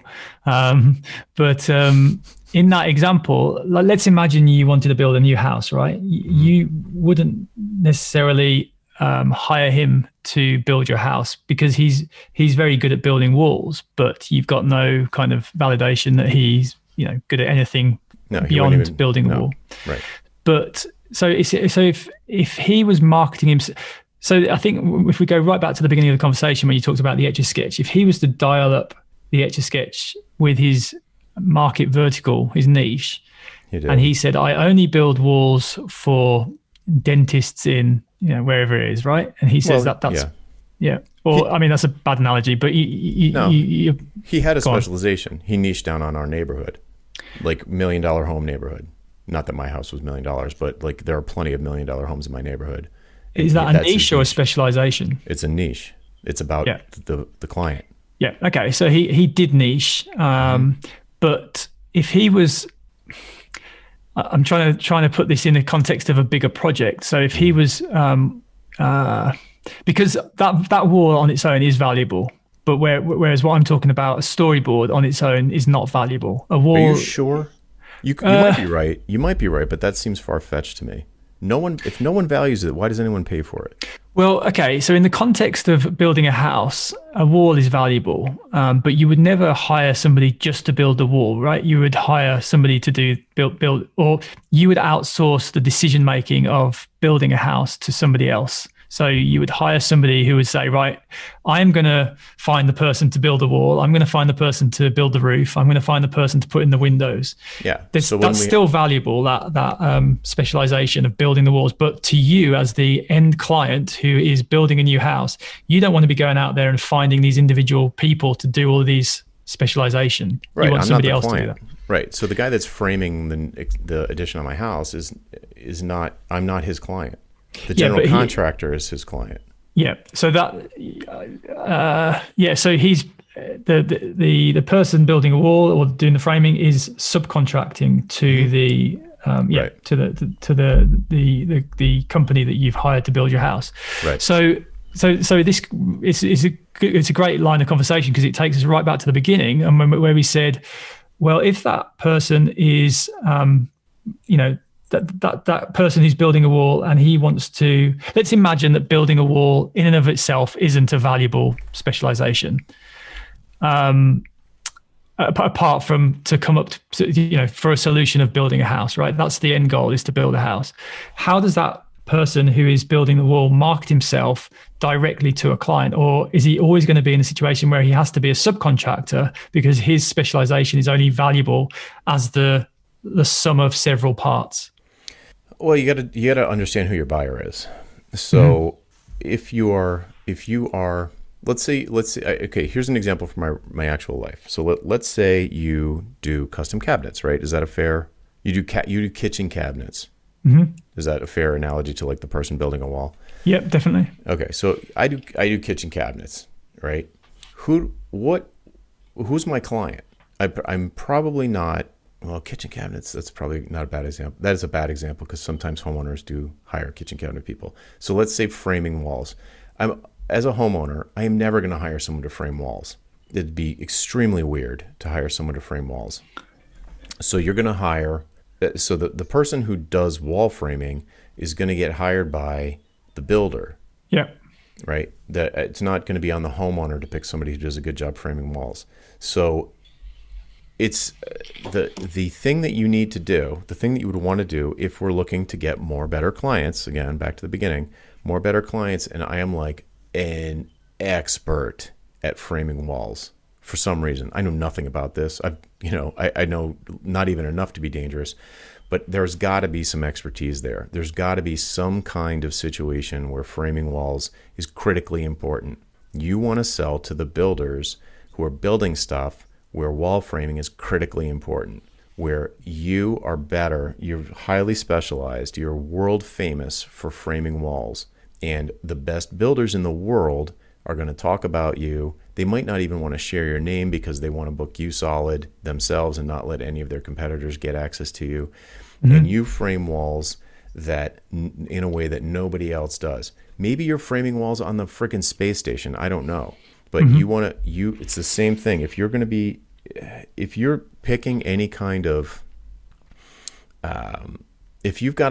But in that example, let's imagine you wanted to build a new house, right? You wouldn't necessarily hire him to build your house because he's very good at building walls, but you've got no kind of validation that he's good at anything beyond building a wall. Right. But so if he was marketing himself, so I think if we go right back to the beginning of the conversation when you talked about the Etch-a-Sketch, if he was to dial up the Etch-a-Sketch with his market vertical, his niche, and he said, I only build walls for dentists in wherever it is, right? And he says that's Or I mean that's a bad analogy, but he had a specialization. He niched down on our neighborhood, like $1 million home neighborhood. Not that my house was $1 million, but like there are plenty of $1 million homes in my neighborhood. Is that a niche or a specialization? It's a niche. It's about the client. Yeah. Okay. So he did niche, but if he was, I'm trying to put this in the context of a bigger project. So if he was, because that wall on its own is valuable, but whereas what I'm talking about, a storyboard on its own is not valuable. A wall. Are you sure? You might be right. You might be right, but that seems far-fetched to me. If no one values it, why does anyone pay for it? Well, okay. So in the context of building a house, a wall is valuable, but you would never hire somebody just to build the wall, right? You would hire somebody to build, or you would outsource the decision making of building a house to somebody else. So you would hire somebody who would say, right, I'm going to find the person to build the wall. I'm going to find the person to build the roof. I'm going to find the person to put in the windows. Yeah. That's still valuable, that specialization of building the walls. But to you as the end client who is building a new house, you don't want to be going out there and finding these individual people to do all of these specialization. Right. You want somebody else to do that. Right. So the guy that's framing the addition on my house is not, I'm not his client. The general contractor is his client. Yeah. So that, So he's the person building a wall or doing the framing is subcontracting to the the company that you've hired to build your house. Right. So this it's a great line of conversation because it takes us right back to the beginning and where we said, well, if that person is, that person who's building a wall and he wants to, let's imagine that building a wall in and of itself isn't a valuable specialization. Apart from to come up to, for a solution of building a house, right? That's the end goal, is to build a house. How does that person who is building the wall market himself directly to a client? Or is he always going to be in a situation where he has to be a subcontractor because his specialization is only valuable as the sum of several parts? Well, you got to understand who your buyer is. So if you are, let's say, okay, here's an example from my actual life. So let's say you do custom cabinets, right? Is that a fair? You do kitchen cabinets. Mm-hmm. Is that a fair analogy to like the person building a wall? Yep, definitely. Okay, so I do kitchen cabinets, right? Who's my client? I'm probably not. Well, kitchen cabinets, that's probably not a bad example. That is a bad example because sometimes homeowners do hire kitchen cabinet people. So let's say framing walls. As a homeowner, I am never going to hire someone to frame walls. It'd be extremely weird to hire someone to frame walls. So you're going to hire, so the person who does wall framing is going to get hired by the builder. Yeah. Right? That it's not going to be on the homeowner to pick somebody who does a good job framing walls. So it's the thing that you need to do, the thing that you would want to do if we're looking to get more better clients, again, back to the beginning, more better clients, and I am like an expert at framing walls for some reason. I know nothing about this. I know not even enough to be dangerous, but there's got to be some expertise there. There's got to be some kind of situation where framing walls is critically important. You want to sell to the builders who are building stuff where wall framing is critically important, where you are better, you're highly specialized, you're world famous for framing walls. And the best builders in the world are going to talk about you. They might not even want to share your name because they want to book you solid themselves and not let any of their competitors get access to you. And you frame walls that in a way that nobody else does. Maybe you're framing walls on the freaking space station. I don't know. But it's the same thing. If you're picking any kind of, if you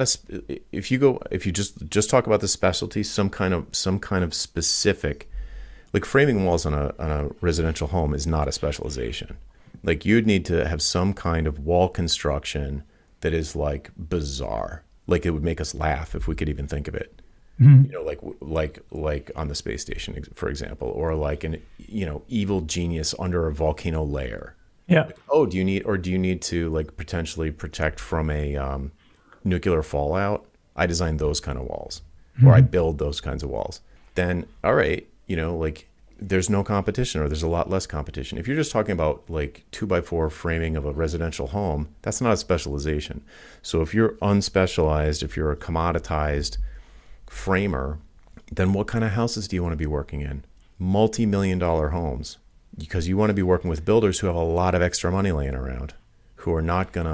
just talk about the specialty, some kind of specific, like framing walls on a residential home is not a specialization. Like you'd need to have some kind of wall construction that is like bizarre. Like it would make us laugh if we could even think of it. You know, like on the space station, for example, or like an, evil genius under a volcano layer. Yeah. Like, oh, do you need to like potentially protect from a nuclear fallout? I design those kind of walls, or I build those kinds of walls. Then, all right, like there's no competition, or there's a lot less competition. If you're just talking about like 2x4 framing of a residential home, that's not a specialization. So if you're unspecialized, if you're a commoditized framer, then what kind of houses do you want to be working in? Multi-million-dollar homes, because you want to be working with builders who have a lot of extra money laying around, who are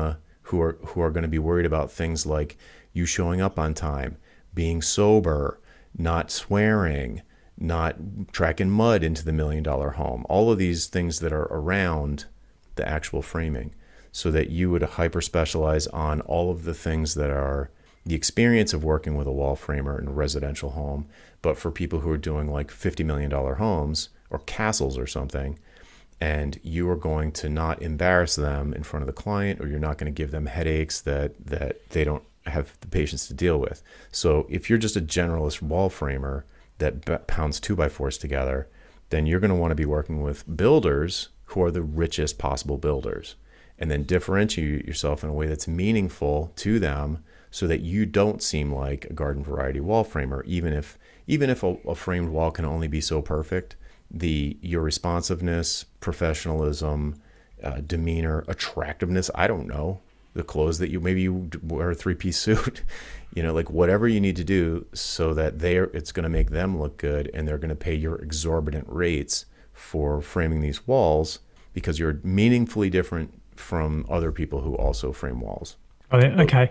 going to be worried about things like you showing up on time, being sober, not swearing, not tracking mud into the $1 million home, all of these things that are around the actual framing, so that you would hyper specialize on all of the things that are the experience of working with a wall framer in a residential home. But for people who are doing like $50 million homes or castles or something, and you are going to not embarrass them in front of the client, or you're not going to give them headaches that they don't have the patience to deal with. So if you're just a generalist wall framer that pounds 2x4s together, then you're going to want to be working with builders who are the richest possible builders, and then differentiate yourself in a way that's meaningful to them, so that you don't seem like a garden variety wall framer. Even if a framed wall can only be so perfect, your responsiveness, professionalism, demeanor, attractiveness, I don't know, the clothes that maybe you wear a 3-piece suit, like whatever you need to do so that it's going to make them look good, and they're going to pay your exorbitant rates for framing these walls, because you're meaningfully different from other people who also frame walls. Okay.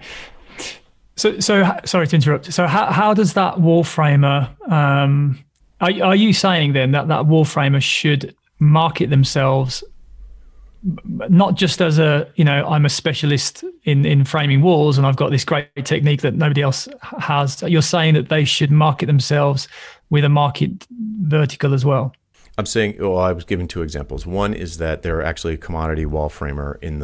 So sorry to interrupt. So how does that wall framer, are you saying then that wall framer should market themselves not just as I'm a specialist in framing walls and I've got this great technique that nobody else has? You're saying that they should market themselves with a market vertical as well? I'm saying, I was giving 2 examples. One is that they're actually a commodity wall framer in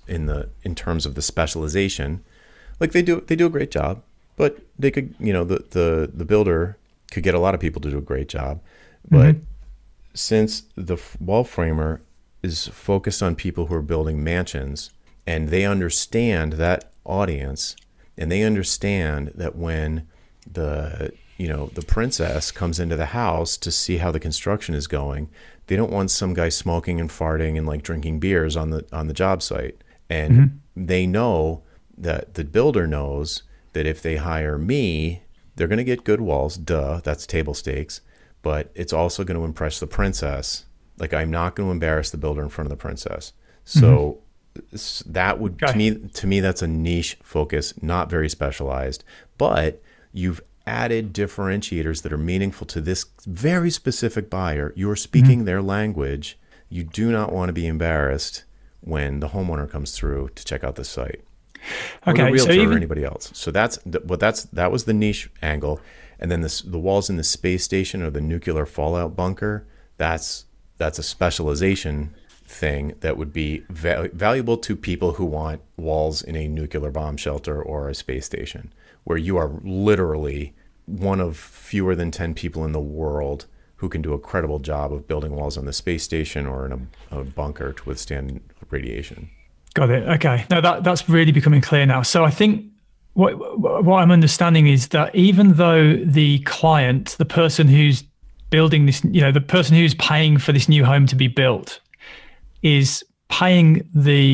terms of the specialization. Like they do a great job, but they could, the builder could get a lot of people to do a great job. But since the wall framer is focused on people who are building mansions, and they understand that audience, and they understand that when the princess comes into the house to see how the construction is going, they don't want some guy smoking and farting and like drinking beers on the job site. And they know that the builder knows that if they hire me, they're going to get good walls. Duh, that's table stakes. But it's also going to impress the princess. Like, I'm not going to embarrass the builder in front of the princess. So that would, to me, that's a niche focus, not very specialized. But you've added differentiators that are meaningful to this very specific buyer. You're speaking their language. You do not want to be embarrassed when the homeowner comes through to check out the site. Okay, or the realtor or anybody else. So that was the niche angle. And then the walls in the space station or the nuclear fallout bunker, that's a specialization thing that would be valuable to people who want walls in a nuclear bomb shelter or a space station, where you are literally one of fewer than 10 people in the world who can do a credible job of building walls on the space station or in a bunker to withstand radiation. Got it. Okay. No, that's really becoming clear now. So I think what I'm understanding is that even though the client, the person who's building this, the person who's paying for this new home to be built, is paying the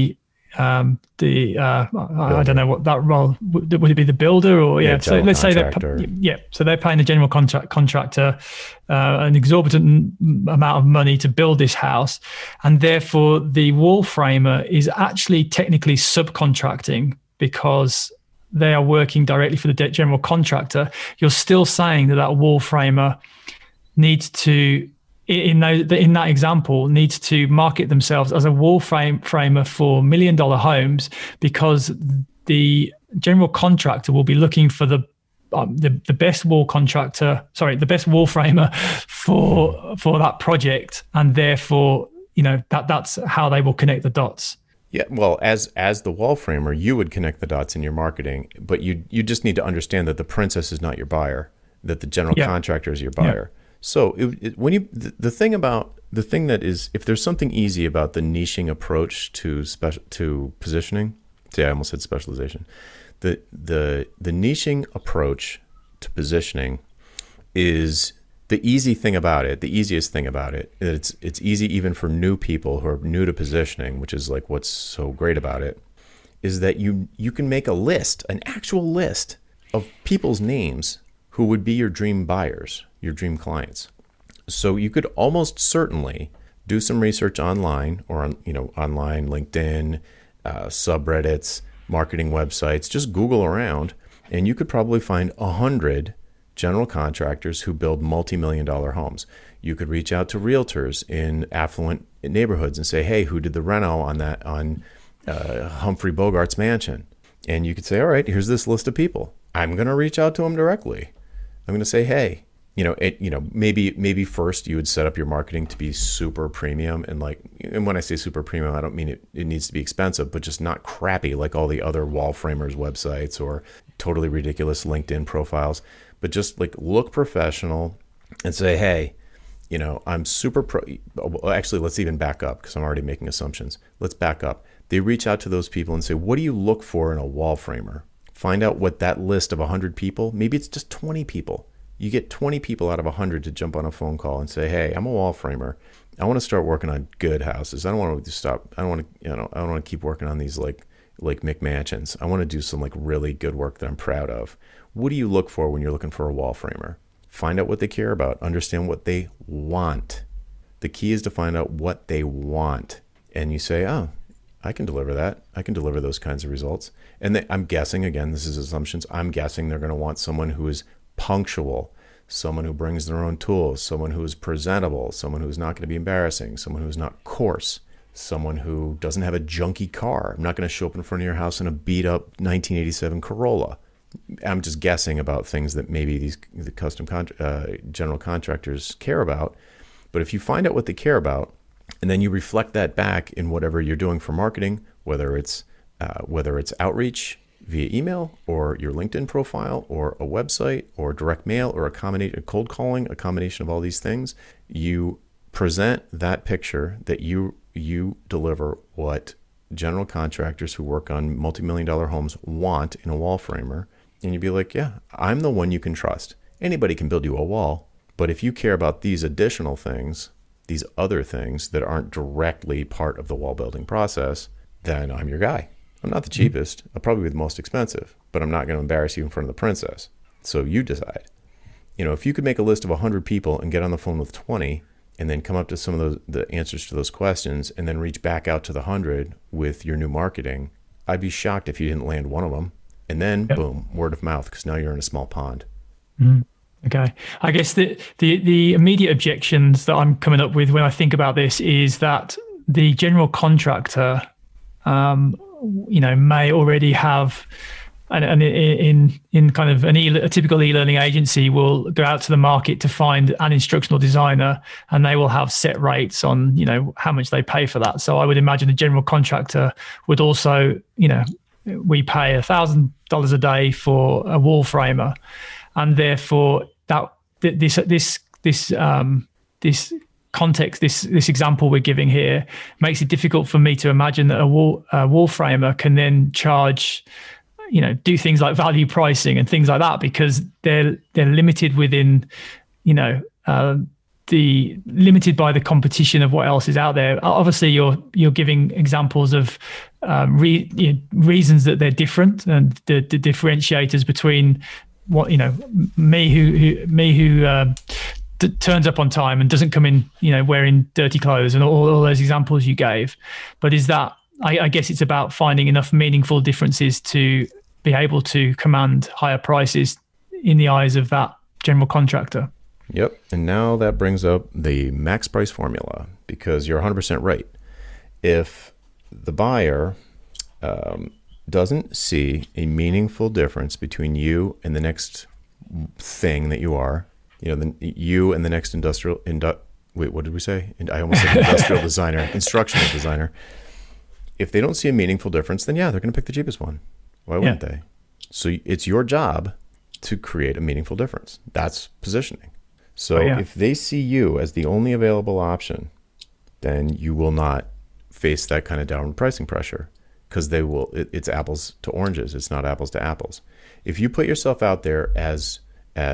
I don't know what that role would it be, the builder or so let's say that so they're paying the general contractor an exorbitant amount of money to build this house, and therefore the wall framer is actually technically subcontracting because they are working directly for the general contractor. You're still saying that wall framer needs to, in that example, needs to market themselves as a wall framer for $1 million homes, because the general contractor will be looking for the best the best wall framer for that project, and therefore that's how they will connect the dots. Yeah, well, as the wall framer, you would connect the dots in your marketing, but you just need to understand that the princess is not your buyer, that the general contractor is your buyer. Yeah. So the thing that is, if there's something easy about the niching approach to positioning, see, I almost said specialization. The niching approach to positioning is the easiest thing about it. It's easy even for new people who are new to positioning, which is like what's so great about it, is that you can make a list, an actual list of people's names who would be your dream buyers, your dream clients. So you could almost certainly do some research online or on online, LinkedIn, subreddits, marketing websites, just Google around, and you could probably find 100 general contractors who build multi-million-dollar homes. You could reach out to realtors in affluent neighborhoods and say, hey, who did the reno on Humphrey Bogart's mansion? And you could say, all right, here's this list of people. I'm going to reach out to them directly. I'm going to say, hey, maybe first you would set up your marketing to be super premium, and when I say super premium, I don't mean it needs to be expensive, but just not crappy like all the other wall framers websites or totally ridiculous LinkedIn profiles, but just like look professional and say, hey, I'm super actually, let's even back up because I'm already making assumptions. Let's back up. They reach out to those people and say, what do you look for in a wall framer? Find out what that list of 100 people, maybe it's just 20 people. You get 20 people out of 100 to jump on a phone call and say, hey, I'm a wall framer. I want to start working on good houses. I don't want to stop. I don't want to keep working on these like McMansions. I want to do some like really good work that I'm proud of. What do you look for when you're looking for a wall framer? Find out what they care about. Understand what they want. The key is to find out what they want. And you say, oh, I can deliver that. I can deliver those kinds of results. And I'm guessing, again, this is assumptions. I'm guessing they're going to want someone who is punctual, someone who brings their own tools, someone who is presentable, someone who's not going to be embarrassing, someone who's not coarse, someone who doesn't have a junky car. I'm not going to show up in front of your house in a beat up 1987 Corolla. I'm just guessing about things that maybe the custom general contractors care about. But if you find out what they care about, and then you reflect that back in whatever you're doing for marketing, whether it's outreach via email or your LinkedIn profile or a website or direct mail or a cold calling, a combination of all these things, you present that picture that you deliver what general contractors who work on multi-million-dollar homes want in a wall framer. And you'd be like, yeah, I'm the one you can trust. Anybody can build you a wall. But if you care about these additional things, these other things that aren't directly part of the wall building process, then I'm your guy. I'm not the cheapest. I'll probably be the most expensive, but I'm not going to embarrass you in front of the princess. So you decide. If you could make a list of 100 people and get on the phone with 20 and then come up to some of the answers to those questions and then reach back out to the 100 with your new marketing, I'd be shocked if you didn't land one of them. And then, boom, word of mouth, because now you're in a small pond. Mm-hmm. Okay. I guess the immediate objections that I'm coming up with when I think about this is that the general contractor, may already have, and in kind of a typical e-learning agency will go out to the market to find an instructional designer, and they will have set rates on, how much they pay for that. So I would imagine the general contractor would also, we pay $1,000 a day for a wall framer, and therefore that this context, this example we're giving here makes it difficult for me to imagine that a wall framer can then charge, do things like value pricing and things like that, because they're limited within, the limited by the competition of what else is out there. Obviously, you're giving examples of reasons that they're different, and the differentiators between what me who turns up on time and doesn't come in wearing dirty clothes, and all those examples you gave. But is that I guess it's about finding enough meaningful differences to be able to command higher prices in the eyes of that general contractor. Yep. And now that brings up the max price formula, because you're 100% right. If the buyer doesn't see a meaningful difference between you and the next thing that you are, you and the next wait, what did we say? I almost said industrial designer, instructional designer. If they don't see a meaningful difference, then they're going to pick the cheapest one. Why wouldn't they? So it's your job to create a meaningful difference. That's positioning. So if they see you as the only available option, then you will not face that kind of downward pricing pressure, because it's apples to oranges. It's not apples to apples. If you put yourself out there as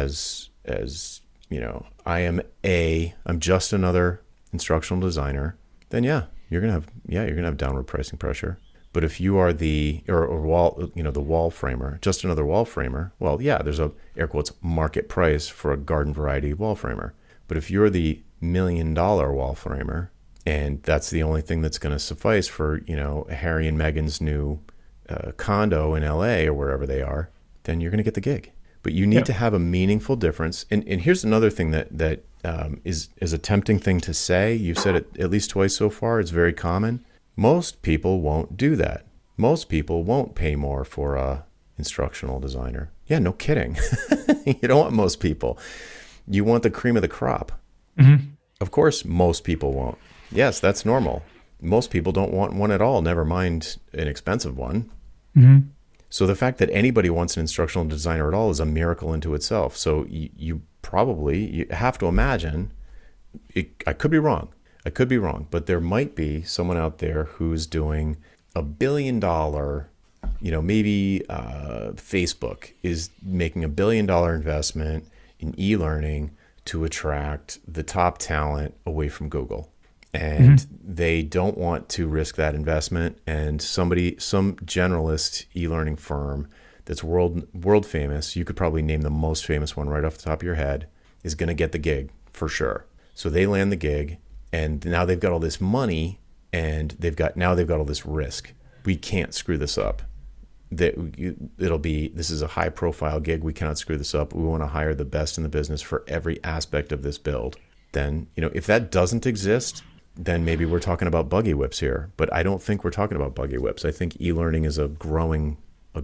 I'm just another instructional designer, then you're gonna have downward pricing pressure. But if you are the wall framer, just another wall framer, there's a air quotes market price for a garden variety wall framer. But if you're the $1 million wall framer, and that's the only thing that's going to suffice for Harry and Meghan's new condo in LA or wherever they are, then you're going to get the gig. But you need to have a meaningful difference. And here's another thing that is a tempting thing to say. You've said it at least twice so far. It's very common. Most people won't do that. Most people won't pay more for a instructional designer. Yeah, no kidding. You don't want most people. You want the cream of the crop. Mm-hmm. Of course, most people won't. Yes, that's normal. Most people don't want one at all, never mind an expensive one. Mm-hmm. So the fact that anybody wants an instructional designer at all is a miracle into itself. So you have to imagine, I could be wrong, but there might be someone out there who's doing $1 billion, maybe Facebook is making $1 billion investment in e-learning to attract the top talent away from Google. And they don't want to risk that investment. And some generalist e-learning firm that's world famous, you could probably name the most famous one right off the top of your head, is going to get the gig for sure. So they land the gig, and now they've got all this money, and they've got all this risk. We can't screw this up. This is a high profile gig. We cannot screw this up. We want to hire the best in the business for every aspect of this build. Then, if that doesn't exist, then maybe we're talking about buggy whips here. But I don't think we're talking about buggy whips. I think e-learning is a growing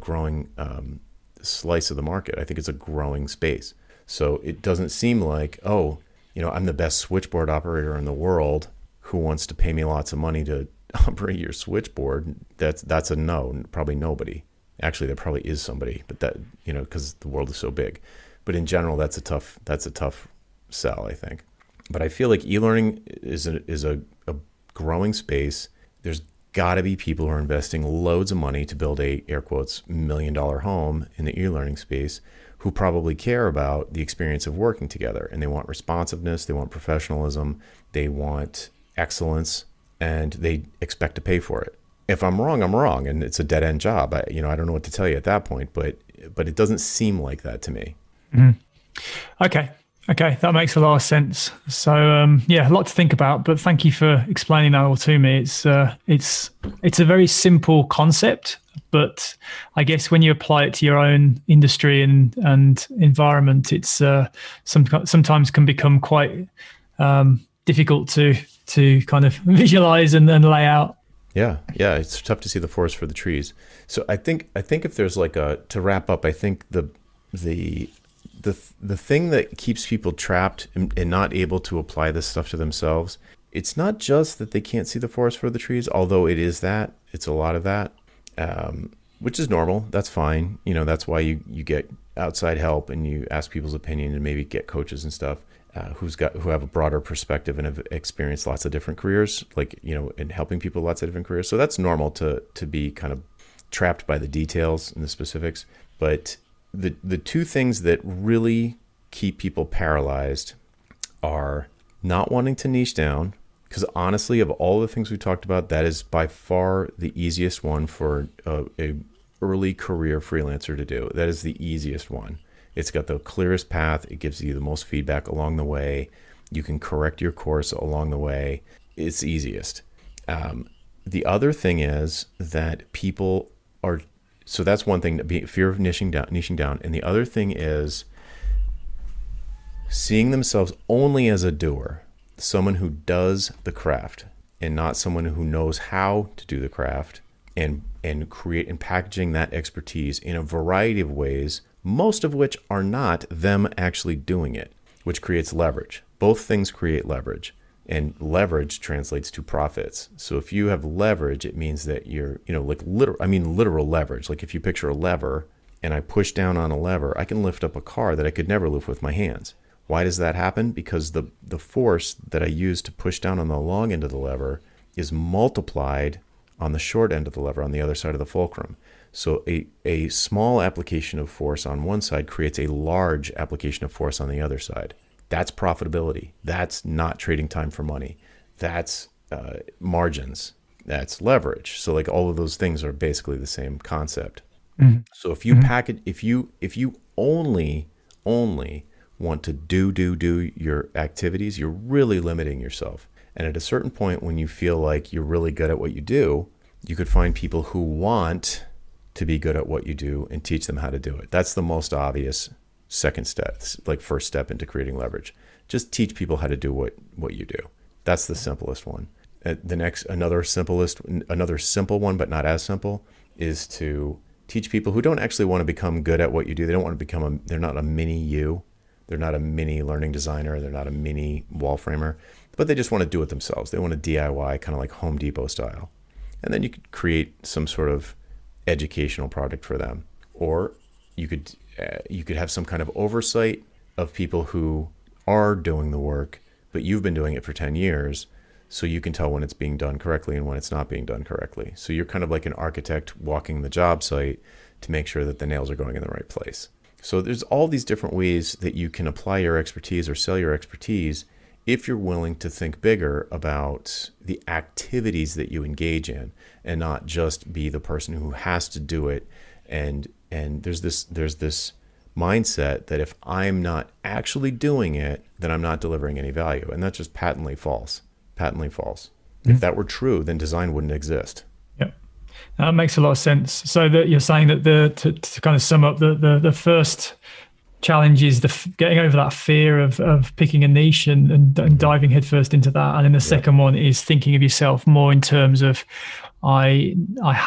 slice of the market. I think it's a growing space. So it doesn't seem like, I'm the best switchboard operator in the world. Who wants to pay me lots of money to operate your switchboard? That's a no. Probably nobody. Actually, there probably is somebody, but that because the world is so big. But in general, that's a tough sell, I think. But I feel like e-learning is a growing space. There's got to be people who are investing loads of money to build a, air quotes, $1 million home in the e-learning space, who probably care about the experience of working together. And they want responsiveness, they want professionalism, they want excellence, and they expect to pay for it. If I'm wrong, I'm wrong, and it's a dead-end job. I don't know what to tell you at that point, but it doesn't seem like that to me. Mm-hmm. Okay, that makes a lot of sense. So a lot to think about. But thank you for explaining that all to me. It's a very simple concept, but I guess when you apply it to your own industry and environment, it's sometimes can become quite difficult to kind of visualize and then lay out. Yeah, it's tough to see the forest for the trees. So I think if there's to wrap up, I think the thing that keeps people trapped and not able to apply this stuff to themselves, it's not just that they can't see the forest for the trees, although it's a lot of that, which is normal. That's fine. That's why you get outside help and you ask people's opinion and maybe get coaches and stuff who have a broader perspective and have experienced lots of different careers, and helping people with lots of different careers. So that's normal to be kind of trapped by the details and the specifics. But the two things that really keep people paralyzed are not wanting to niche down, because honestly, of all the things we talked about, that is by far the easiest one for a early career freelancer to do. That is the easiest one. It's got the clearest path. It gives you the most feedback along the way. You can correct your course along the way. It's easiest. The other thing is that people are, so that's one thing, fear of niching down. And the other thing is seeing themselves only as a doer, someone who does the craft and not someone who knows how to do the craft, and create and packaging that expertise in a variety of ways, most of which are not them actually doing it, which creates leverage. Both things create leverage, and leverage translates to profits. So if you have leverage, it means that you're, literal leverage. Like if you picture a lever and I push down on a lever, I can lift up a car that I could never lift with my hands. Why does that happen? Because the force that I use to push down on the long end of the lever is multiplied on the short end of the lever on the other side of the fulcrum. So a small application of force on one side creates a large application of force on the other side. That's profitability. That's not trading time for money. That's margins. That's leverage. So like all of those things are basically the same concept. Mm-hmm. So if you package, if you only want to do your activities, you're really limiting yourself. And at a certain point when you feel like you're really good at what you do, you could find people who want to be good at what you do and teach them how to do it. That's the most obvious second step, like first step into creating leverage. Just teach people how to do what you do. That's the simplest one. The next, another simple one, but not as simple, is to teach people who don't actually want to become good at what you do. They don't want to become they're not a mini you. They're not a mini learning designer. They're not a mini wall framer, but they just want to do it themselves. They want to DIY, kind of like Home Depot style. And then you could create some sort of educational product for them. Or you could have some kind of oversight of people who are doing the work, but you've been doing it for 10 years, so you can tell when it's being done correctly and when it's not being done correctly. So you're kind of like an architect walking the job site to make sure that the nails are going in the right place. So there's all these different ways that you can apply your expertise or sell your expertise if you're willing to think bigger about the activities that you engage in and not just be the person who has to do it. And there's this mindset that if I'm not actually doing it, then I'm not delivering any value. And that's just patently false. Mm-hmm. If that were true, then design wouldn't exist. Yep. That makes a lot of sense. So that you're saying that to kind of sum up, the first challenge is getting over that fear of picking a niche and diving headfirst into that. And then the second one is thinking of yourself more in terms of I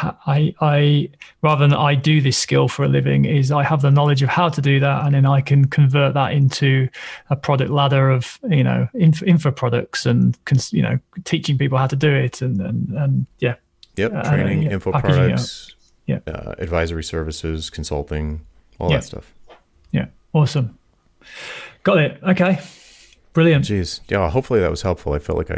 rather than I do this skill for a living, is I have the knowledge of how to do that, and then I can convert that into a product ladder of info products and teaching people how to do it and training, info products, advisory services, consulting, all that stuff. Yeah, awesome. Got it. Okay, brilliant. Jeez, yeah. Hopefully that was helpful. I felt like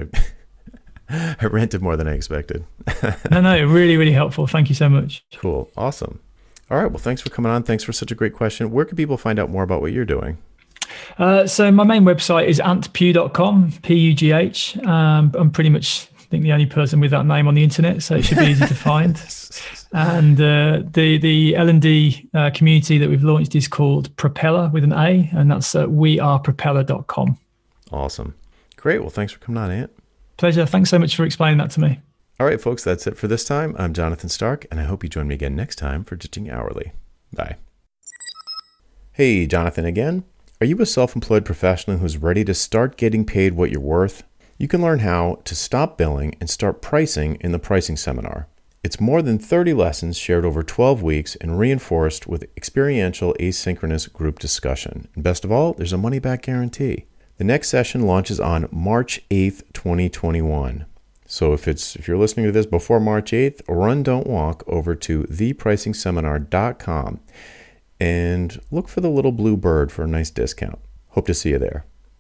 I ranted more than I expected. No, really, really helpful. Thank you so much. Cool. Awesome. All right. Well, thanks for coming on. Thanks for such a great question. Where can people find out more about what you're doing? So my main website is antpugh.com, P-U-G-H. I'm pretty much, I think, the only person with that name on the internet, so it should be easy to find. And the L&D community that we've launched is called Propeller with an A, and that's wearepropeller.com. Awesome. Great. Well, thanks for coming on, Ant. Pleasure. Thanks so much for explaining that to me. All right, folks, that's it for this time. I'm Jonathan Stark, and I hope you join me again next time for Ditching Hourly. Bye. Hey, Jonathan again. Are you a self-employed professional who's ready to start getting paid what you're worth? You can learn how to stop billing and start pricing in the Pricing Seminar. It's more than 30 lessons shared over 12 weeks and reinforced with experiential asynchronous group discussion. And best of all, there's a money-back guarantee. The next session launches on March 8th, 2021. So if you're listening to this before March 8th, run, don't walk over to thepricingseminar.com and look for the little blue bird for a nice discount. Hope to see you there.